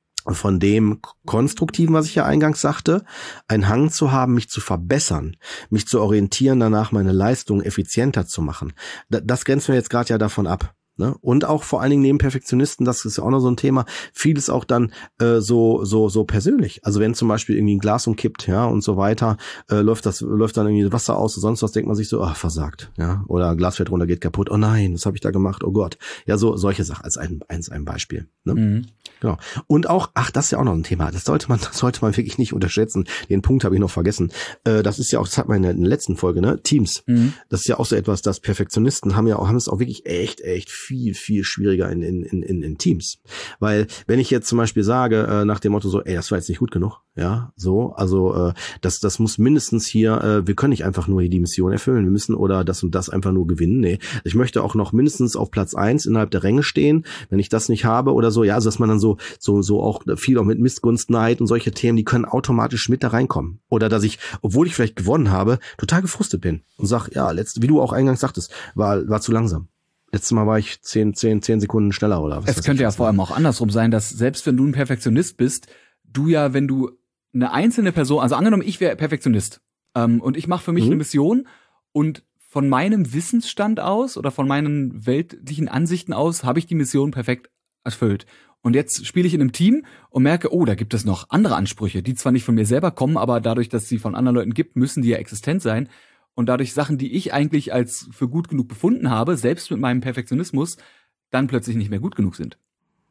von dem Konstruktiven, was ich ja eingangs sagte, einen Hang zu haben, mich zu verbessern, mich zu orientieren, danach meine Leistung effizienter zu machen. Das, das grenzen wir jetzt gerade ja davon ab. Ne? Und auch vor allen Dingen neben Perfektionisten, das ist ja auch noch so ein Thema, vieles auch dann äh, so so so persönlich. Also wenn zum Beispiel irgendwie ein Glas umkippt, ja, und so weiter, äh, läuft das läuft dann irgendwie Wasser aus oder sonst was, denkt man sich so, ach, versagt, ja, oder Glas fällt runter, geht kaputt, oh nein, was habe ich da gemacht, oh Gott. Ja, so solche Sachen als ein, als ein Beispiel. Ne? Mhm. Genau. Und auch, ach, das ist ja auch noch ein Thema, das sollte man, das sollte man wirklich nicht unterschätzen. Den Punkt habe ich noch vergessen. Äh, das ist ja auch, das hat man in der, in der letzten Folge, ne, Teams. Mhm. Das ist ja auch so etwas, dass Perfektionisten haben ja auch, haben es auch wirklich echt, echt viel, viel schwieriger in, in, in, in Teams. Weil, wenn ich jetzt zum Beispiel sage, äh, nach dem Motto so, ey, das war jetzt nicht gut genug, ja, so, also, äh, das, das muss mindestens hier, äh, wir können nicht einfach nur hier die Mission erfüllen, wir müssen oder das und das einfach nur gewinnen, nee. Ich möchte auch noch mindestens auf Platz eins innerhalb der Ränge stehen, wenn ich das nicht habe oder so, ja, also, dass man dann so, so, so auch viel auch mit Missgunst, Neid und solche Themen, die können automatisch mit da reinkommen. Oder dass ich, obwohl ich vielleicht gewonnen habe, total gefrustet bin und sag, ja, letzt, wie du auch eingangs sagtest, war, war zu langsam. Letztes Mal war ich zehn, zehn, zehn Sekunden schneller oder was. Es könnte ja vor allem auch andersrum sein, dass selbst wenn du ein Perfektionist bist, du ja, wenn du eine einzelne Person, also angenommen, ich wäre Perfektionist ähm, und ich mache für mich mhm. eine Mission und von meinem Wissensstand aus oder von meinen weltlichen Ansichten aus habe ich die Mission perfekt erfüllt. Und jetzt spiele ich in einem Team und merke, oh, da gibt es noch andere Ansprüche, die zwar nicht von mir selber kommen, aber dadurch, dass sie von anderen Leuten gibt, müssen die ja existent sein. Und dadurch Sachen, die ich eigentlich als für gut genug befunden habe, selbst mit meinem Perfektionismus, dann plötzlich nicht mehr gut genug sind.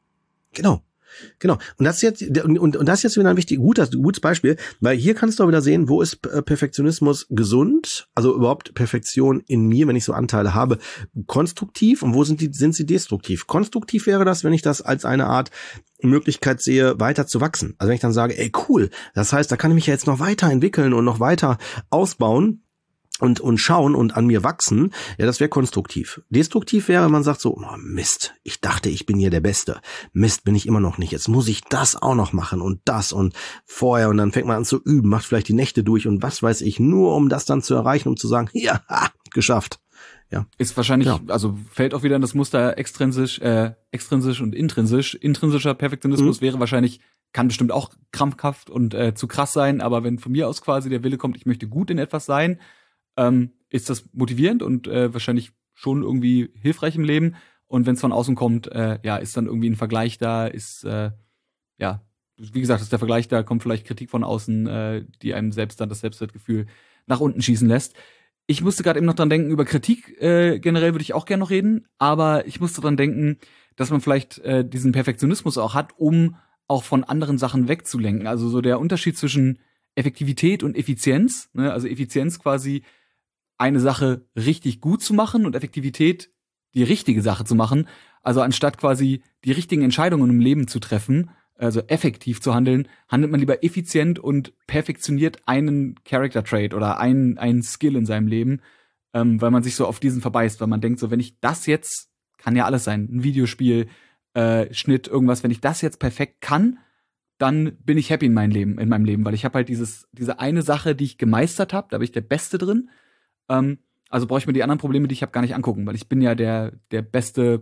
Genau. Genau. Und das ist jetzt, und, und, und das ist jetzt wieder ein wichtig, gutes, gutes Beispiel, weil hier kannst du auch wieder sehen, wo ist Perfektionismus gesund, also überhaupt Perfektion in mir, wenn ich so Anteile habe, konstruktiv und wo sind die, sind sie destruktiv? Konstruktiv wäre das, wenn ich das als eine Art Möglichkeit sehe, weiter zu wachsen. Also wenn ich dann sage, ey, cool, das heißt, da kann ich mich ja jetzt noch weiterentwickeln und noch weiter ausbauen. Und, und schauen und an mir wachsen, ja, das wäre konstruktiv. Destruktiv wäre, man sagt so, oh Mist, ich dachte, ich bin hier der Beste. Mist, bin ich immer noch nicht. Jetzt muss ich das auch noch machen und das und vorher und dann fängt man an zu üben, macht vielleicht die Nächte durch und was weiß ich, nur um das dann zu erreichen, um zu sagen, ja, ha, geschafft. Ja. Ist wahrscheinlich, ja. also fällt auch wieder in das Muster extrinsisch, äh, extrinsisch und intrinsisch. Intrinsischer Perfektionismus mhm. wäre wahrscheinlich, kann bestimmt auch krampfhaft und äh, zu krass sein, aber wenn von mir aus quasi der Wille kommt, ich möchte gut in etwas sein, Ähm, ist das motivierend und äh, wahrscheinlich schon irgendwie hilfreich im Leben. Und wenn es von außen kommt, äh, ja, ist dann irgendwie ein Vergleich da, ist, äh, ja, wie gesagt, ist der Vergleich da, kommt vielleicht Kritik von außen, äh, die einem selbst dann das Selbstwertgefühl nach unten schießen lässt. Ich musste gerade eben noch dran denken, über Kritik äh, generell würde ich auch gerne noch reden, aber ich musste dran denken, dass man vielleicht äh, diesen Perfektionismus auch hat, um auch von anderen Sachen wegzulenken. Also so der Unterschied zwischen Effektivität und Effizienz, ne? Also Effizienz quasi eine Sache richtig gut zu machen und Effektivität die richtige Sache zu machen. Also anstatt quasi die richtigen Entscheidungen im Leben zu treffen, also effektiv zu handeln, handelt man lieber effizient und perfektioniert einen Character Trait oder einen, einen Skill in seinem Leben, ähm, weil man sich so auf diesen verbeißt, weil man denkt so, wenn ich das jetzt, kann ja alles sein, ein Videospiel, äh, Schnitt, irgendwas, wenn ich das jetzt perfekt kann, dann bin ich happy in meinem Leben, in meinem Leben, weil ich habe halt dieses, diese eine Sache, die ich gemeistert habe, da bin ich der Beste drin. Ähm, also brauche ich mir die anderen Probleme, die ich habe, gar nicht angucken, weil ich bin ja der der Beste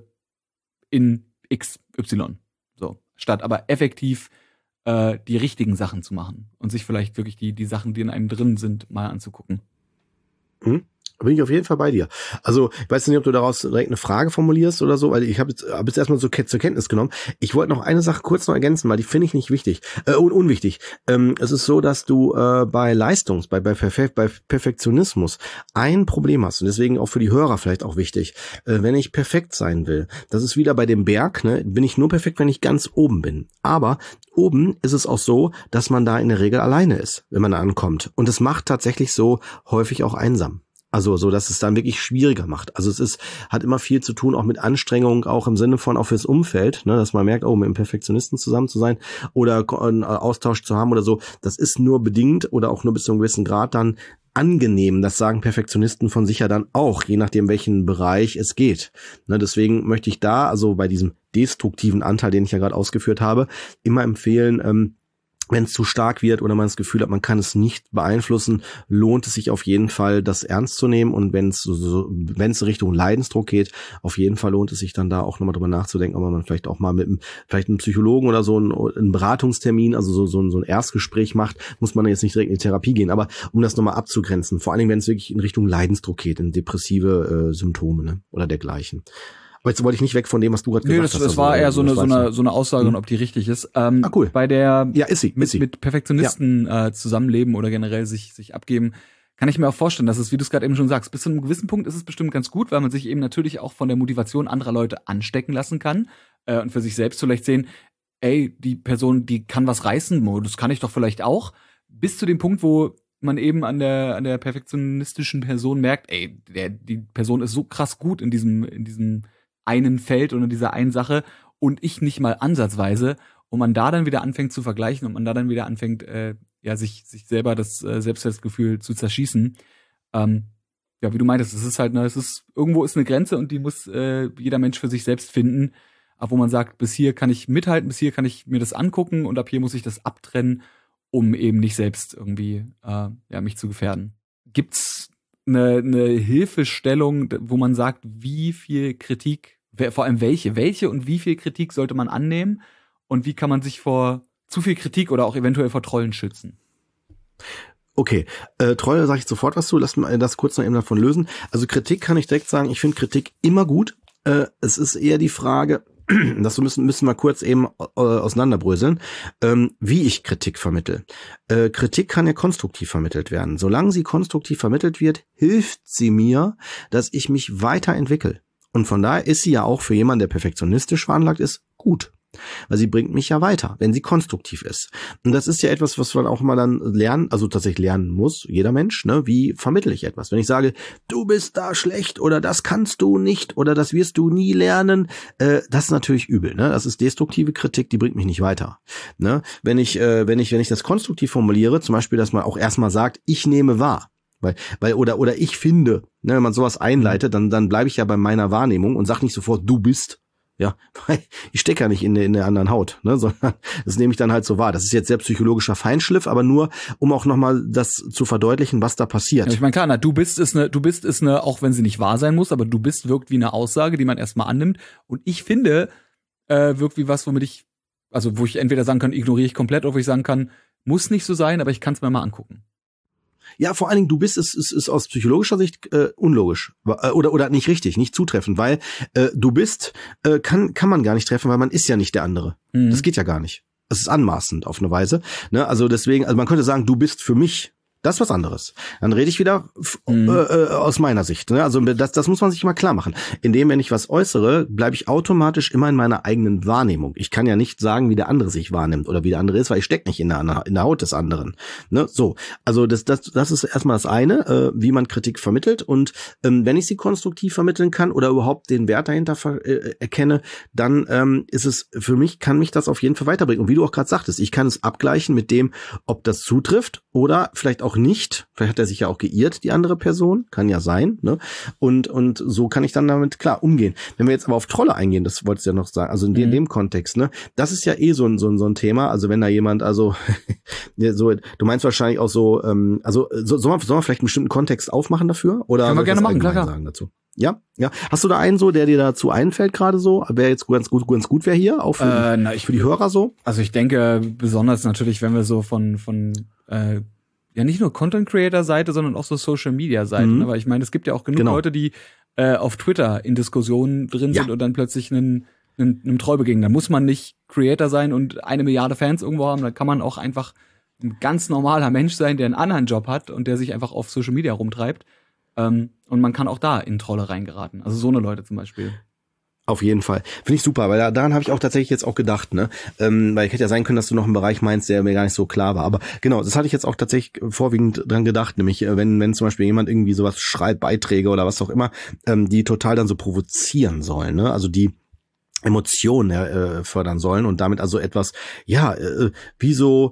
in X Y. So, statt aber effektiv äh, die richtigen Sachen zu machen und sich vielleicht wirklich die die Sachen, die in einem drin sind, mal anzugucken. Mhm. Bin ich auf jeden Fall bei dir. Also, ich weiß nicht, ob du daraus direkt eine Frage formulierst oder so, weil ich habe jetzt, hab jetzt erstmal so zur Kenntnis genommen. Ich wollte noch eine Sache kurz noch ergänzen, weil die finde ich nicht wichtig, äh, un unwichtig. Ähm, es ist so, dass du äh, bei Leistungs-, bei, bei, Perfe- bei Perfektionismus ein Problem hast und deswegen auch für die Hörer vielleicht auch wichtig. Äh, wenn ich perfekt sein will, das ist wieder bei dem Berg, ne, bin ich nur perfekt, wenn ich ganz oben bin. Aber oben ist es auch so, dass man da in der Regel alleine ist, wenn man da ankommt. Und es macht tatsächlich so häufig auch einsam. Also so, dass es dann wirklich schwieriger macht. Also es ist, hat immer viel zu tun, auch mit Anstrengung, auch im Sinne von auch fürs Umfeld, ne, dass man merkt, oh, mit einem Perfektionisten zusammen zu sein oder einen Austausch zu haben oder so. Das ist nur bedingt oder auch nur bis zu einem gewissen Grad dann angenehm. Das sagen Perfektionisten von sich ja dann auch, je nachdem, welchen Bereich es geht. Ne, deswegen möchte ich da, also bei diesem destruktiven Anteil, den ich ja gerade ausgeführt habe, immer empfehlen, ähm, wenn es zu stark wird oder man das Gefühl hat, man kann es nicht beeinflussen, lohnt es sich auf jeden Fall, das ernst zu nehmen. Und wenn es so, so, wenn es Richtung Leidensdruck geht, auf jeden Fall lohnt es sich dann da auch nochmal drüber nachzudenken, ob man vielleicht auch mal mit einem, vielleicht einem Psychologen oder so einen, einen Beratungstermin, also so, so, so ein Erstgespräch macht, muss man jetzt nicht direkt in die Therapie gehen. Aber um das nochmal abzugrenzen, vor allen Dingen, wenn es wirklich in Richtung Leidensdruck geht, in depressive äh, Symptome, ne, oder dergleichen. Aber jetzt wollte ich nicht weg von dem, was du gerade gesagt das, hast. Nee, das also, war eher so eine, so eine, ne? so eine Aussage, hm. und ob die richtig ist. Ähm, ah, cool. Bei der, ja, ist sie, mit, ist sie. mit Perfektionisten ja. äh, zusammenleben oder generell sich, sich abgeben, kann ich mir auch vorstellen, dass es, wie du es gerade eben schon sagst, bis zu einem gewissen Punkt ist es bestimmt ganz gut, weil man sich eben natürlich auch von der Motivation anderer Leute anstecken lassen kann, äh, und für sich selbst vielleicht sehen, ey, die Person, die kann was reißen, das kann ich doch vielleicht auch, bis zu dem Punkt, wo man eben an der, an der perfektionistischen Person merkt, ey, der, die Person ist so krass gut in diesem, in diesem einen Feld oder dieser einen Sache und ich nicht mal ansatzweise, und man da dann wieder anfängt zu vergleichen und man da dann wieder anfängt, äh, ja, sich sich selber das äh, Selbstwertgefühl zu zerschießen. Ähm, ja, wie du meintest, es ist halt, ne, es ist, irgendwo ist eine Grenze und die muss äh, jeder Mensch für sich selbst finden, ab wo man sagt, bis hier kann ich mithalten, bis hier kann ich mir das angucken und ab hier muss ich das abtrennen, um eben nicht selbst irgendwie äh, ja, mich zu gefährden. Gibt's eine, eine Hilfestellung, wo man sagt, wie viel Kritik, vor allem welche, welche und wie viel Kritik sollte man annehmen und wie kann man sich vor zu viel Kritik oder auch eventuell vor Trollen schützen? Okay, äh, Trolle sage ich sofort was zu, lass mal das kurz noch eben davon lösen. Also Kritik kann ich direkt sagen, ich finde Kritik immer gut. Äh, es ist eher die Frage, das müssen, müssen wir kurz eben äh, auseinanderbröseln, ähm, wie ich Kritik vermittel. Äh, Kritik kann ja konstruktiv vermittelt werden. Solange sie konstruktiv vermittelt wird, hilft sie mir, dass ich mich weiterentwickle. Und von daher ist sie ja auch für jemanden, der perfektionistisch veranlagt ist, gut. Weil sie bringt mich ja weiter, wenn sie konstruktiv ist. Und das ist ja etwas, was man auch mal dann lernen, also tatsächlich lernen muss, jeder Mensch, ne? Wie vermittle ich etwas? Wenn ich sage, du bist da schlecht oder das kannst du nicht oder das wirst du nie lernen, äh, das ist natürlich übel, ne? Das ist destruktive Kritik, die bringt mich nicht weiter. Ne? Wenn ich, äh, wenn ich, wenn ich das konstruktiv formuliere, zum Beispiel, dass man auch erstmal sagt, ich nehme wahr. Weil, weil, oder, oder ich finde, ne, wenn man sowas einleitet, dann, dann bleibe ich ja bei meiner Wahrnehmung und sag nicht sofort, du bist. Ja, weil ich stecke ja nicht in der, in der anderen Haut, ne, sondern das nehme ich dann halt so wahr. Das ist jetzt sehr psychologischer Feinschliff, aber nur, um auch nochmal das zu verdeutlichen, was da passiert. Ja, ich meine, klar, na, du bist ist eine, du bist ist eine, auch wenn sie nicht wahr sein muss, aber du bist wirkt wie eine Aussage, die man erstmal annimmt. Und ich finde, äh, wirkt wie was, womit ich, also wo ich entweder sagen kann, ignoriere ich komplett, oder wo ich sagen kann, muss nicht so sein, aber ich kann es mir mal angucken. Ja, vor allen Dingen, du bist, es ist, ist, ist aus psychologischer Sicht äh, unlogisch äh, oder oder nicht richtig, nicht zutreffend, weil äh, du bist, äh, kann kann man gar nicht treffen, weil man ist ja nicht der andere. Mhm. Das geht ja gar nicht. Es ist anmaßend auf eine Weise. Ne? Also deswegen, also man könnte sagen, du bist für mich. Das ist was anderes. Dann rede ich wieder mhm. äh, aus meiner Sicht. Ne? Also das, das muss man sich mal klar machen. Indem, wenn ich was äußere, bleibe ich automatisch immer in meiner eigenen Wahrnehmung. Ich kann ja nicht sagen, wie der andere sich wahrnimmt oder wie der andere ist, weil ich stecke nicht in der, in der Haut des anderen. Ne? So, also das, das, das ist erstmal das eine, äh, wie man Kritik vermittelt. Und ähm, wenn ich sie konstruktiv vermitteln kann oder überhaupt den Wert dahinter ver- äh, erkenne, dann ähm, ist es für mich, kann mich das auf jeden Fall weiterbringen. Und wie du auch gerade sagtest, ich kann es abgleichen mit dem, ob das zutrifft oder vielleicht auch nicht. Vielleicht hat er sich ja auch geirrt, die andere Person. Kann ja sein, ne? Und, und so kann ich dann damit klar umgehen. Wenn wir jetzt aber auf Trolle eingehen, das wolltest du ja noch sagen, also in, mhm. in dem Kontext, ne? Das ist ja eh so ein, so ein, so ein Thema. Also wenn da jemand, also, so, du meinst wahrscheinlich auch so, ähm, also, so, soll man, soll man vielleicht einen bestimmten Kontext aufmachen dafür? Oder können wir gerne machen, klar, klar. Sagen dazu? Ja, ja. Hast du da einen so, der dir dazu einfällt gerade so? Wäre jetzt ganz gut, ganz gut wäre hier, auch für, äh, na, ich, für die Hörer so? Also ich denke, besonders natürlich, wenn wir so von, von, äh, ja, nicht nur Content-Creator-Seite, sondern auch so Social-Media-Seite, mhm. ne? Weil ich meine, es gibt ja auch genug genau. Leute, die äh, auf Twitter in Diskussionen drin ja. sind und dann plötzlich einen, einen, einem Troll begegnen. Da muss man nicht Creator sein und eine Milliarde Fans irgendwo haben, da kann man auch einfach ein ganz normaler Mensch sein, der einen anderen Job hat und der sich einfach auf Social-Media rumtreibt. Ähm, und man kann auch da in Trolle reingeraten. Also so eine Leute zum Beispiel. Auf jeden Fall. Finde ich super, weil daran habe ich auch tatsächlich jetzt auch gedacht, ne? Ähm, weil ich hätte ja sein können, dass du noch einen Bereich meinst, der mir gar nicht so klar war. Aber genau, das hatte ich jetzt auch tatsächlich vorwiegend dran gedacht, nämlich wenn wenn zum Beispiel jemand irgendwie sowas schreibt, Beiträge oder was auch immer, ähm, die total dann so provozieren sollen, ne? Also die Emotionen äh, fördern sollen und damit also etwas, ja, äh, wie so,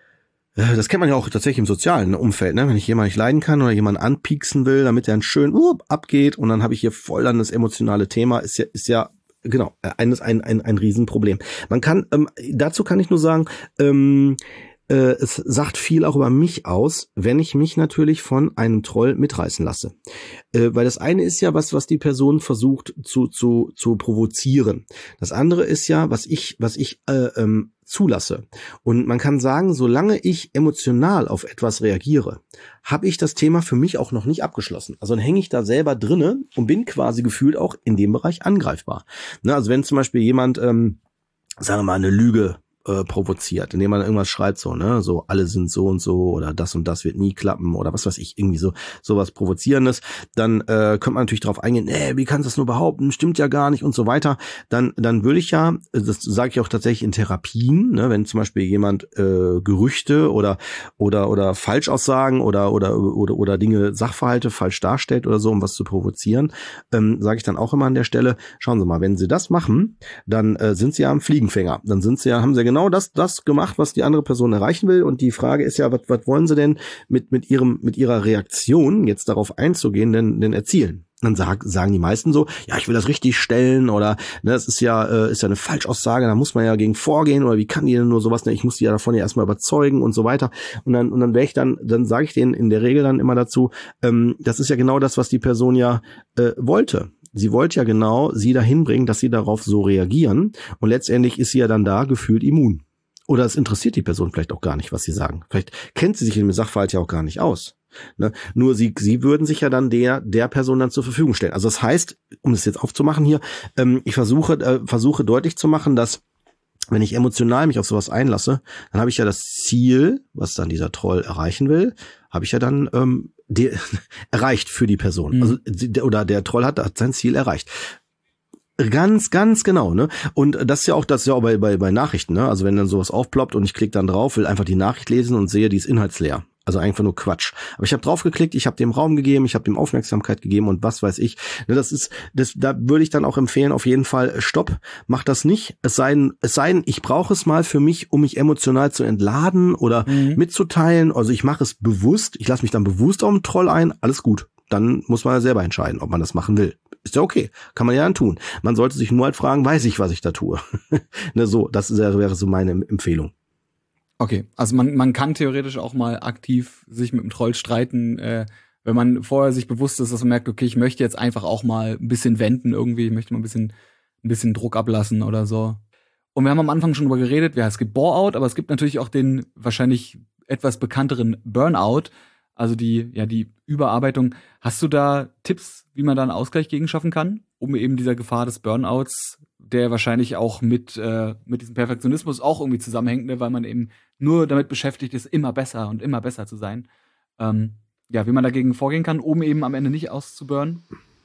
das kennt man ja auch tatsächlich im sozialen Umfeld, ne? Wenn ich jemanden nicht leiden kann oder jemanden anpieksen will, damit er einen schön uh, abgeht und dann habe ich hier voll dann das emotionale Thema, ist ja, ist ja genau ein ein ein, ein Riesenproblem. Man kann ähm, dazu kann ich nur sagen, ähm, äh, es sagt viel auch über mich aus, wenn ich mich natürlich von einem Troll mitreißen lasse, äh, weil das eine ist ja was, was die Person versucht zu zu zu provozieren. Das andere ist ja, was ich was ich äh, ähm, zulasse. Und man kann sagen, solange ich emotional auf etwas reagiere, habe ich das Thema für mich auch noch nicht abgeschlossen. Also dann hänge ich da selber drinne und bin quasi gefühlt auch in dem Bereich angreifbar. Ne, also wenn zum Beispiel jemand, ähm, sagen wir mal, eine Lüge äh, provoziert, indem man irgendwas schreibt, so, ne, so, alle sind so und so oder das und das wird nie klappen oder was weiß ich, irgendwie so, sowas Provozierendes, dann äh, könnte man natürlich darauf eingehen, nee, wie kannst du das nur behaupten, stimmt ja gar nicht und so weiter, dann dann würde ich ja, das sage ich auch tatsächlich in Therapien, ne, wenn zum Beispiel jemand äh, Gerüchte oder oder oder Falschaussagen oder oder oder oder Dinge, Sachverhalte falsch darstellt oder so, um was zu provozieren, ähm, sage ich dann auch immer an der Stelle, schauen Sie mal, wenn Sie das machen, dann äh, sind Sie ja am Fliegenfänger, dann sind Sie ja, haben Sie ja genau genau das, das gemacht, was die andere Person erreichen will. Und die Frage ist ja, was, was wollen sie denn mit, mit ihrem, mit ihrer Reaktion jetzt darauf einzugehen, denn, denn erzielen? Dann sag, sagen die meisten so, ja, ich will das richtig stellen oder, ne, das ist ja, äh, ist ja eine Falschaussage, da muss man ja gegen vorgehen oder wie kann die denn nur sowas, ne, ich muss die ja davon ja erstmal überzeugen und so weiter. Und dann, und dann wäre ich dann, dann sage ich denen in der Regel dann immer dazu, ähm, das ist ja genau das, was die Person ja äh, wollte. Sie wollte ja genau sie dahin bringen, dass sie darauf so reagieren und letztendlich ist sie ja dann da gefühlt immun. Oder es interessiert die Person vielleicht auch gar nicht, was sie sagen. Vielleicht kennt sie sich in dem Sachverhalt ja auch gar nicht aus. Ne? Nur sie, sie würden sich ja dann der, der Person dann zur Verfügung stellen. Also das heißt, um es jetzt aufzumachen hier, ähm, ich versuche, äh, versuche deutlich zu machen, dass wenn ich emotional mich auf sowas einlasse, dann habe ich ja das Ziel, was dann dieser Troll erreichen will, habe ich ja dann ähm, die, erreicht für die Person. Mhm. Also oder der Troll hat, hat sein Ziel erreicht. Ganz, ganz genau, ne? Und das ist ja auch, das ist ja auch bei, bei, bei Nachrichten, ne? Also wenn dann sowas aufploppt und ich klicke dann drauf, will einfach die Nachricht lesen und sehe, die ist inhaltsleer. Also einfach nur Quatsch. Aber ich habe draufgeklickt, ich habe dem Raum gegeben, ich habe dem Aufmerksamkeit gegeben und was weiß ich. Ne, das ist, das, da würde ich dann auch empfehlen, auf jeden Fall, stopp, mach das nicht. Es sei denn, es sei denn, ich brauche es mal für mich, um mich emotional zu entladen oder mhm. mitzuteilen. Also ich mache es bewusst, ich lasse mich dann bewusst auf den Troll ein, alles gut. Dann muss man ja selber entscheiden, ob man das machen will. Ist ja okay, kann man ja dann tun. Man sollte sich nur halt fragen, weiß ich, was ich da tue? Ne, so, das wäre so meine Empfehlung. Okay, also man man kann theoretisch auch mal aktiv sich mit dem Troll streiten, äh, wenn man vorher sich bewusst ist, dass man merkt, okay, ich möchte jetzt einfach auch mal ein bisschen wenden irgendwie, ich möchte mal ein bisschen ein bisschen Druck ablassen oder so. Und wir haben am Anfang schon drüber geredet, ja, es gibt Bore-out, aber es gibt natürlich auch den wahrscheinlich etwas bekannteren Burnout, also die ja die Überarbeitung. Hast du da Tipps, wie man da einen Ausgleich gegen schaffen kann, um eben dieser Gefahr des Burnouts, der wahrscheinlich auch mit äh, mit diesem Perfektionismus auch irgendwie zusammenhängt, ne, weil man eben nur damit beschäftigt ist, immer besser und immer besser zu sein. Ähm, ja, wie man dagegen vorgehen kann, um eben am Ende nicht auszuburnen?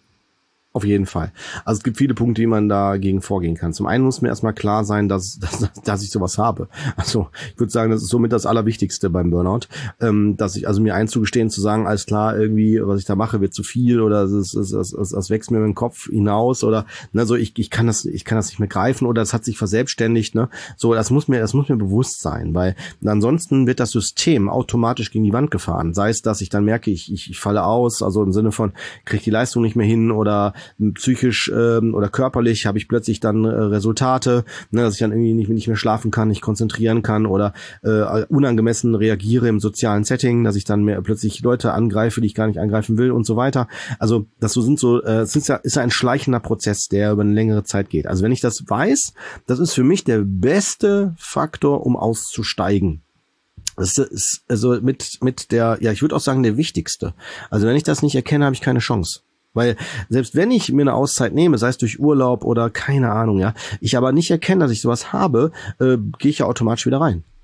Auf jeden Fall. Also es gibt viele Punkte, wie man dagegen vorgehen kann. Zum einen muss mir erstmal klar sein, dass, dass, dass ich sowas habe. Also ich würde sagen, das ist somit das Allerwichtigste beim Burnout, ähm, dass ich also mir einzugestehen, zu sagen, alles klar, irgendwie, was ich da mache, wird zu viel oder es, es, es, es, es wächst mir mit dem Kopf hinaus oder ne, so ich, ich kann das, ich kann das nicht mehr greifen oder es hat sich verselbstständigt. Ne, so das muss mir, das muss mir bewusst sein, weil ansonsten wird das System automatisch gegen die Wand gefahren. Sei es, dass ich dann merke, ich, ich, ich falle aus, also im Sinne von kriege die Leistung nicht mehr hin oder psychisch ähm, oder körperlich habe ich plötzlich dann äh, Resultate, ne, dass ich dann irgendwie nicht, nicht mehr schlafen kann, nicht konzentrieren kann oder äh, unangemessen reagiere im sozialen Setting, dass ich dann mehr plötzlich Leute angreife, die ich gar nicht angreifen will und so weiter. Also das so sind so, äh, es ist ja, ist ja ein schleichender Prozess, der über eine längere Zeit geht. Also wenn ich das weiß, das ist für mich der beste Faktor, um auszusteigen. Das ist also mit mit der, ja, ich würde auch sagen, der wichtigste. Also wenn ich das nicht erkenne, habe ich keine Chance. Weil selbst wenn ich mir eine Auszeit nehme, sei es durch Urlaub oder keine Ahnung, ja, ich aber nicht erkenne, dass ich sowas habe, äh, gehe ich ja automatisch wieder rein.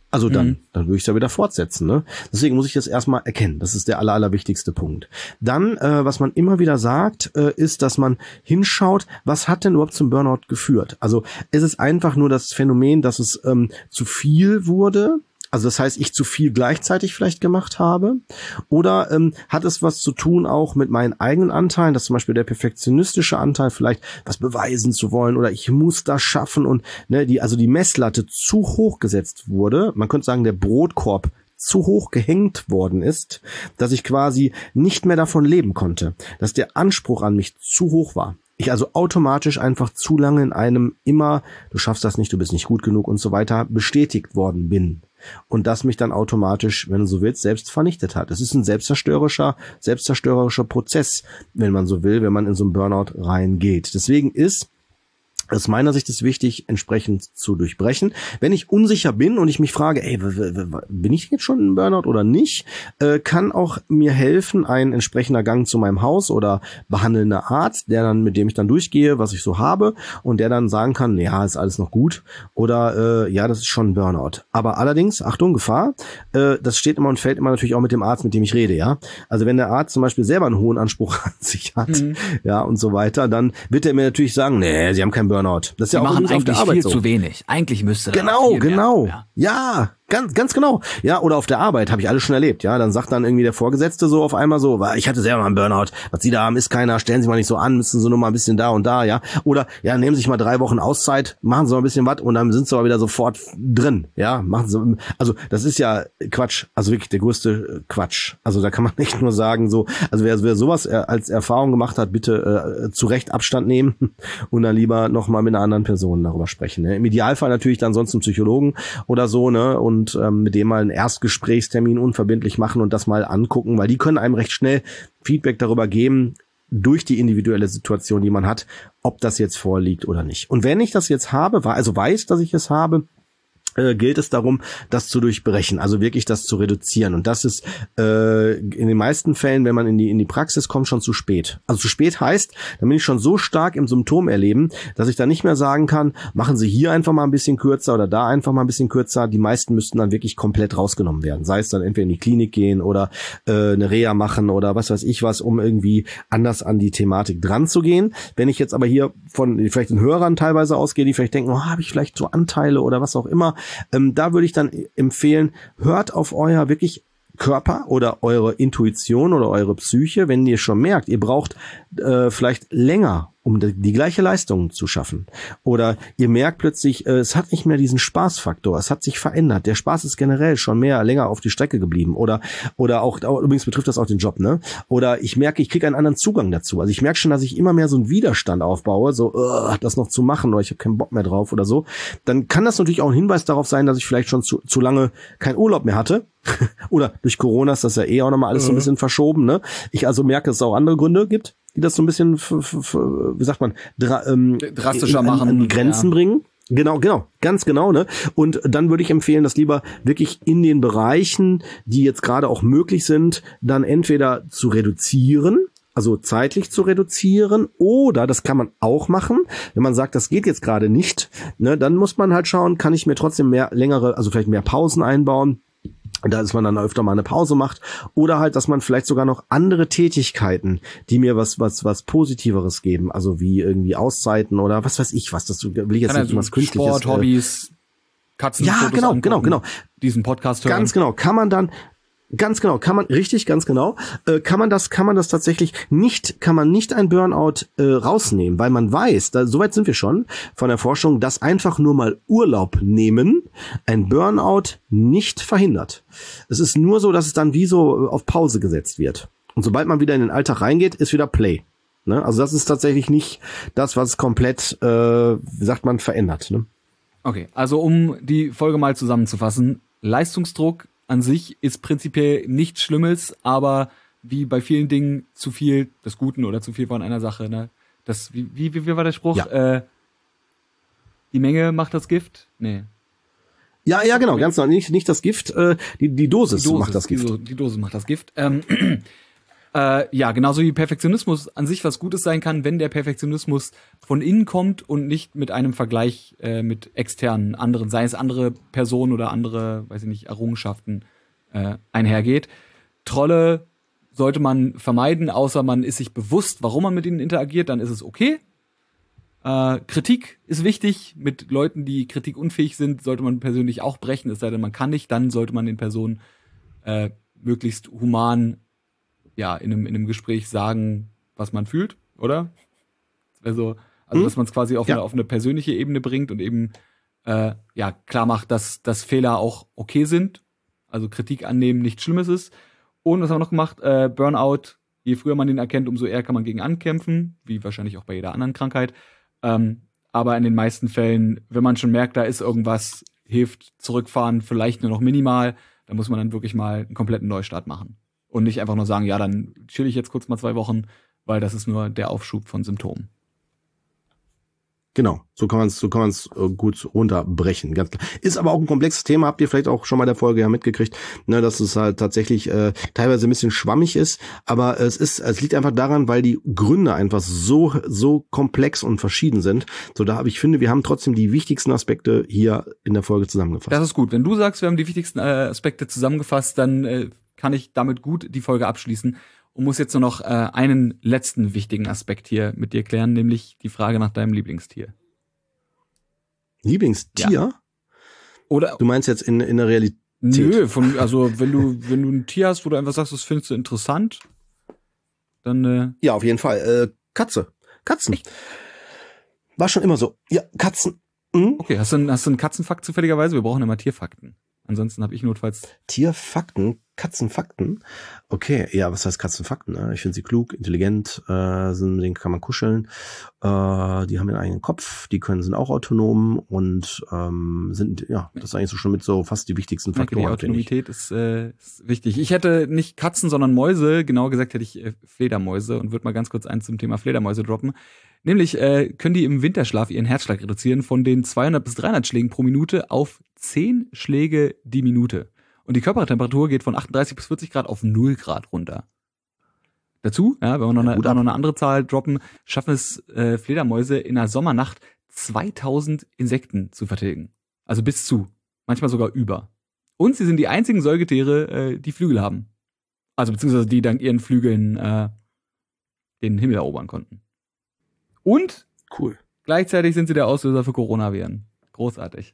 Also dann, Mhm. dann würde ich es ja wieder fortsetzen. Ne? Deswegen muss ich das erstmal erkennen. Das ist der aller, allerwichtigste Punkt. Dann, äh, was man immer wieder sagt, äh, ist, dass man hinschaut, was hat denn überhaupt zum Burnout geführt? Also ist es einfach nur das Phänomen, dass es ähm, zu viel wurde? Also das heißt, ich zu viel gleichzeitig vielleicht gemacht habe? Oder ähm, hat es was zu tun auch mit meinen eigenen Anteilen, dass zum Beispiel der perfektionistische Anteil vielleicht was beweisen zu wollen oder ich muss das schaffen und ne, die also die Messlatte zu hoch gesetzt wurde. Man könnte sagen, der Brotkorb zu hoch gehängt worden ist, dass ich quasi nicht mehr davon leben konnte, dass der Anspruch an mich zu hoch war. Ich also automatisch einfach zu lange in einem immer, du schaffst das nicht, du bist nicht gut genug und so weiter, bestätigt worden bin. Und das mich dann automatisch, wenn du so willst, selbst vernichtet hat. Es ist ein selbstzerstörerischer, selbstzerstörerischer Prozess, wenn man so will, wenn man in so einen Burnout reingeht. Deswegen ist aus meiner Sicht ist wichtig, entsprechend zu durchbrechen. Wenn ich unsicher bin und ich mich frage, ey, bin ich jetzt schon im Burnout oder nicht, äh, kann auch mir helfen ein entsprechender Gang zu meinem Haus oder behandelnder Arzt, der dann mit dem ich dann durchgehe, was ich so habe und der dann sagen kann, ja, ist alles noch gut oder äh, ja, das ist schon ein Burnout. Aber allerdings, Achtung, Gefahr, äh, das steht immer und fällt immer natürlich auch mit dem Arzt, mit dem ich rede, ja. Also wenn der Arzt zum Beispiel selber einen hohen Anspruch an sich hat, mhm. ja und so weiter, dann wird er mir natürlich sagen, nee, Sie haben keinen Burnout. Das ist Sie ja auch machen auf der eigentlich Arbeit viel so. zu wenig. Eigentlich müsste das Genau, viel mehr. genau. Ja. Ja, ganz, ganz genau. Ja, oder auf der Arbeit habe ich alles schon erlebt. Ja, dann sagt dann irgendwie der Vorgesetzte so auf einmal so, ich hatte selber mal einen Burnout. Was Sie da haben, ist keiner. Stellen Sie mal nicht so an, müssen Sie nur mal ein bisschen da und da, ja. Oder ja, nehmen Sie sich mal drei Wochen Auszeit, machen Sie mal ein bisschen was und dann sind Sie aber wieder sofort drin. Ja, machen Sie. Also das ist ja Quatsch. Also wirklich der größte Quatsch. Also da kann man nicht nur sagen so. Also wer, wer sowas als Erfahrung gemacht hat, bitte äh, zu Recht Abstand nehmen und dann lieber noch mal mit einer anderen Person darüber sprechen. Ne? Im Idealfall natürlich dann sonst einen Psychologen oder so, ne, und ähm, mit dem mal einen Erstgesprächstermin unverbindlich machen und das mal angucken, weil die können einem recht schnell Feedback darüber geben, durch die individuelle Situation, die man hat, ob das jetzt vorliegt oder nicht. Und wenn ich das jetzt habe, also weiß, dass ich es habe, äh, gilt es darum, das zu durchbrechen, also wirklich das zu reduzieren. Und das ist äh, in den meisten Fällen, wenn man in die in die Praxis kommt, schon zu spät. Also zu spät heißt, dann bin ich schon so stark im Symptom erleben, dass ich dann nicht mehr sagen kann, machen Sie hier einfach mal ein bisschen kürzer oder da einfach mal ein bisschen kürzer. Die meisten müssten dann wirklich komplett rausgenommen werden. Sei es dann entweder in die Klinik gehen oder äh, eine Reha machen oder was weiß ich was, um irgendwie anders an die Thematik dran zu gehen. Wenn ich jetzt aber hier von vielleicht den Hörern teilweise ausgehe, die vielleicht denken, oh, habe ich vielleicht so Anteile oder was auch immer, Ähm, da würde ich dann empfehlen, hört auf euer wirklich Körper oder eure Intuition oder eure Psyche, wenn ihr schon merkt, ihr braucht äh, vielleicht länger, um die, die gleiche Leistung zu schaffen. Oder ihr merkt plötzlich, äh, es hat nicht mehr diesen Spaßfaktor, es hat sich verändert. Der Spaß ist generell schon mehr länger auf die Strecke geblieben. Oder oder auch, auch übrigens betrifft das auch den Job, ne? Oder ich merke, ich kriege einen anderen Zugang dazu. Also ich merke schon, dass ich immer mehr so einen Widerstand aufbaue, so uh, das noch zu machen oder ich habe keinen Bock mehr drauf oder so. Dann kann das natürlich auch ein Hinweis darauf sein, dass ich vielleicht schon zu, zu lange keinen Urlaub mehr hatte. Oder durch Corona ist das ja eh auch nochmal alles mhm. so ein bisschen verschoben, ne? Ich also merke, dass es auch andere Gründe gibt, die das so ein bisschen, f- f- wie sagt man, dra- ähm, drastischer an, machen, an Grenzen ja. bringen. Genau, genau, ganz genau, ne? Und dann würde ich empfehlen, das lieber wirklich in den Bereichen, die jetzt gerade auch möglich sind, dann entweder zu reduzieren, also zeitlich zu reduzieren, oder das kann man auch machen, wenn man sagt, das geht jetzt gerade nicht, ne? Dann muss man halt schauen, kann ich mir trotzdem mehr längere, also vielleicht mehr Pausen einbauen, dass man dann öfter mal eine Pause macht oder halt, dass man vielleicht sogar noch andere Tätigkeiten, die mir was was was Positiveres geben, also wie irgendwie Auszeiten oder was weiß ich was, das will ich jetzt nicht was Künstliches. Sport, Hobbys, Katzenfotos ja, genau, angucken, genau, genau. Diesen Podcast hören. Ganz genau, kann man dann Ganz genau, kann man, richtig, ganz genau, äh, kann man das, kann man das tatsächlich nicht, kann man nicht ein Burnout äh, rausnehmen, weil man weiß, da, soweit sind wir schon von der Forschung, dass einfach nur mal Urlaub nehmen ein Burnout nicht verhindert. Es ist nur so, dass es dann wie so auf Pause gesetzt wird. Und sobald man wieder in den Alltag reingeht, ist wieder Play. Ne? Also das ist tatsächlich nicht das, was komplett, äh, wie sagt man, verändert. Ne? Okay, also um die Folge mal zusammenzufassen, Leistungsdruck an sich ist prinzipiell nichts Schlimmes, aber wie bei vielen Dingen zu viel des Guten oder zu viel von einer Sache, ne? Das, wie, wie, wie war der Spruch? Ja. Äh, die Menge macht das Gift? Nee. Ja, ja, genau, ganz genau. Nicht, nicht das Gift, äh, die, die Dosis, die Dosis macht das Gift. Die, die Dosis macht das Gift. Ähm, Äh, ja, genauso wie Perfektionismus an sich was Gutes sein kann, wenn der Perfektionismus von innen kommt und nicht mit einem Vergleich äh, mit externen anderen, sei es andere Personen oder andere, weiß ich nicht, Errungenschaften äh, einhergeht. Trolle sollte man vermeiden, außer man ist sich bewusst, warum man mit ihnen interagiert, dann ist es okay. Äh, Kritik ist wichtig. Mit Leuten, die kritikunfähig sind, sollte man persönlich auch brechen, es sei denn, man kann nicht, dann sollte man den Personen äh, möglichst human ja, in einem, in einem Gespräch sagen, was man fühlt, oder? Also, also hm? dass man es quasi auf, ja. eine, auf eine persönliche Ebene bringt und eben äh, ja, klar macht, dass, dass Fehler auch okay sind. Also Kritik annehmen nichts Schlimmes ist. Und was haben wir noch gemacht? Äh, Burnout, je früher man den erkennt, umso eher kann man gegen ankämpfen, wie wahrscheinlich auch bei jeder anderen Krankheit. Ähm, aber in den meisten Fällen, wenn man schon merkt, da ist irgendwas, hilft zurückfahren, vielleicht nur noch minimal, da muss man dann wirklich mal einen kompletten Neustart machen. Und nicht einfach nur sagen, ja, dann chill ich jetzt kurz mal zwei Wochen, weil das ist nur der Aufschub von Symptomen. Genau, so kann man es so kann man es äh, gut runterbrechen. Ganz klar. Ist aber auch ein komplexes Thema, habt ihr vielleicht auch schon mal in der Folge ja mitgekriegt, ne, dass es halt tatsächlich äh, teilweise ein bisschen schwammig ist, aber es ist es liegt einfach daran, weil die Gründe einfach so so komplex und verschieden sind. So da habe ich finde, wir haben trotzdem die wichtigsten Aspekte hier in der Folge zusammengefasst. Das ist gut. Wenn du sagst, wir haben die wichtigsten äh, Aspekte zusammengefasst, dann äh, kann ich damit gut die Folge abschließen und muss jetzt nur noch äh, einen letzten wichtigen Aspekt hier mit dir klären, nämlich die Frage nach deinem Lieblingstier. Lieblingstier? Ja. Oder du meinst jetzt in in der Realität? Nö, von, also wenn du wenn du ein Tier hast, wo du einfach sagst, das findest du interessant, dann äh ja, auf jeden Fall äh, Katze. Katzen. Echt? War schon immer so. Ja, Katzen. Mhm. Okay, hast du einen, hast du einen Katzenfakt zufälligerweise? Wir brauchen immer Tierfakten. Ansonsten habe ich notfalls Tierfakten, Katzenfakten. Okay, ja, was heißt Katzenfakten? Ne? Ich finde sie klug, intelligent, äh, sind, mit denen kann man kuscheln. Äh, die haben ihren eigenen Kopf, die können sind auch autonom und ähm, sind, ja, das ist eigentlich so schon mit so fast die wichtigsten Faktoren. Die Autonomität ist, äh, ist wichtig. Ich hätte nicht Katzen, sondern Mäuse. Genauer gesagt hätte ich äh, Fledermäuse und würde mal ganz kurz eins zum Thema Fledermäuse droppen. Nämlich äh, können die im Winterschlaf ihren Herzschlag reduzieren von den zweihundert bis dreihundert Schlägen pro Minute auf zehn Schläge die Minute. Und die Körpertemperatur geht von achtunddreißig bis vierzig Grad auf null Grad runter. Dazu, ja, wenn wir noch, ja, eine, noch eine andere Zahl droppen, schaffen es äh, Fledermäuse in einer Sommernacht zweitausend Insekten zu vertilgen. Also bis zu, manchmal sogar über. Und sie sind die einzigen Säugetiere, äh, die Flügel haben. Also beziehungsweise die dank ihren Flügeln äh, den Himmel erobern konnten. Und cool. Gleichzeitig sind sie der Auslöser für Coronaviren. Großartig.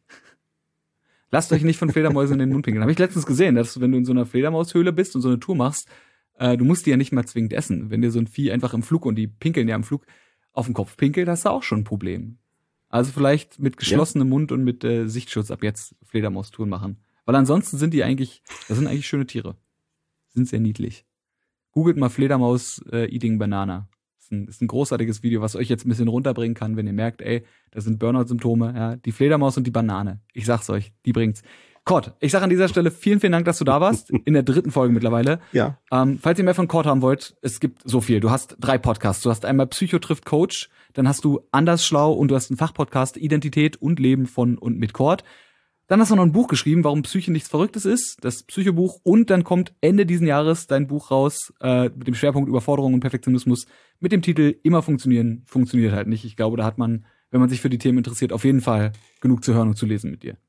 Lasst euch nicht von Fledermäusen in den Mund pinkeln. Habe ich letztens gesehen, dass wenn du in so einer Fledermaushöhle bist und so eine Tour machst, äh, du musst die ja nicht mal zwingend essen. Wenn dir so ein Vieh einfach im Flug, und die pinkeln ja im Flug, auf den Kopf pinkelt, hast du auch schon ein Problem. Also vielleicht mit geschlossenem ja. Mund und mit äh, Sichtschutz ab jetzt Fledermaustouren machen. Weil ansonsten sind die eigentlich, das sind eigentlich schöne Tiere. Sind sehr niedlich. Googelt mal Fledermaus äh, Eating Banana. Ist ein, ist ein großartiges Video, was euch jetzt ein bisschen runterbringen kann, wenn ihr merkt, ey, das sind Burnout-Symptome, ja, die Fledermaus und die Banane. Ich sag's euch, die bringt's. Cord, ich sag an dieser Stelle vielen, vielen Dank, dass du da warst, in der dritten Folge mittlerweile. Ja. Ähm, falls ihr mehr von Cord haben wollt, es gibt so viel. Du hast drei Podcasts. Du hast einmal Psycho trifft Coach, dann hast du Anders Schlau und du hast einen Fachpodcast Identität und Leben von und mit Cord. Dann hast du noch ein Buch geschrieben, warum Psyche nichts Verrücktes ist, das Psychobuch. Und dann kommt Ende diesen Jahres dein Buch raus äh, mit dem Schwerpunkt Überforderung und Perfektionismus mit dem Titel Immer funktionieren, funktioniert halt nicht. Ich glaube, da hat man, wenn man sich für die Themen interessiert, auf jeden Fall genug zu hören und zu lesen mit dir.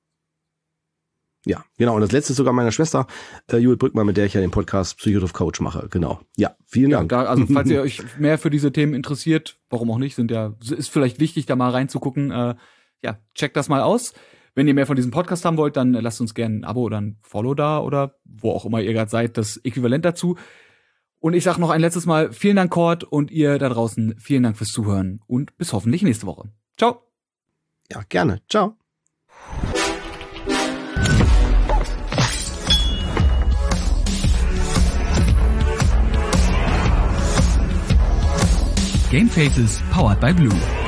Ja, genau. Und das letzte ist sogar meiner Schwester, äh, Judith Brückmann, mit der ich ja den Podcast Psycho trifft Coach mache. Genau. Ja, vielen Dank. Ja, da, also falls ihr euch mehr für diese Themen interessiert, warum auch nicht, sind ja, ist vielleicht wichtig, da mal reinzugucken. Äh, ja, checkt das mal aus. Wenn ihr mehr von diesem Podcast haben wollt, dann lasst uns gerne ein Abo oder ein Follow da oder wo auch immer ihr gerade seid, das Äquivalent dazu. Und ich sage noch ein letztes Mal vielen Dank, Cord, und ihr da draußen vielen Dank fürs Zuhören und bis hoffentlich nächste Woche. Ciao. Ja, gerne. Ciao. Game Faces powered by Blue.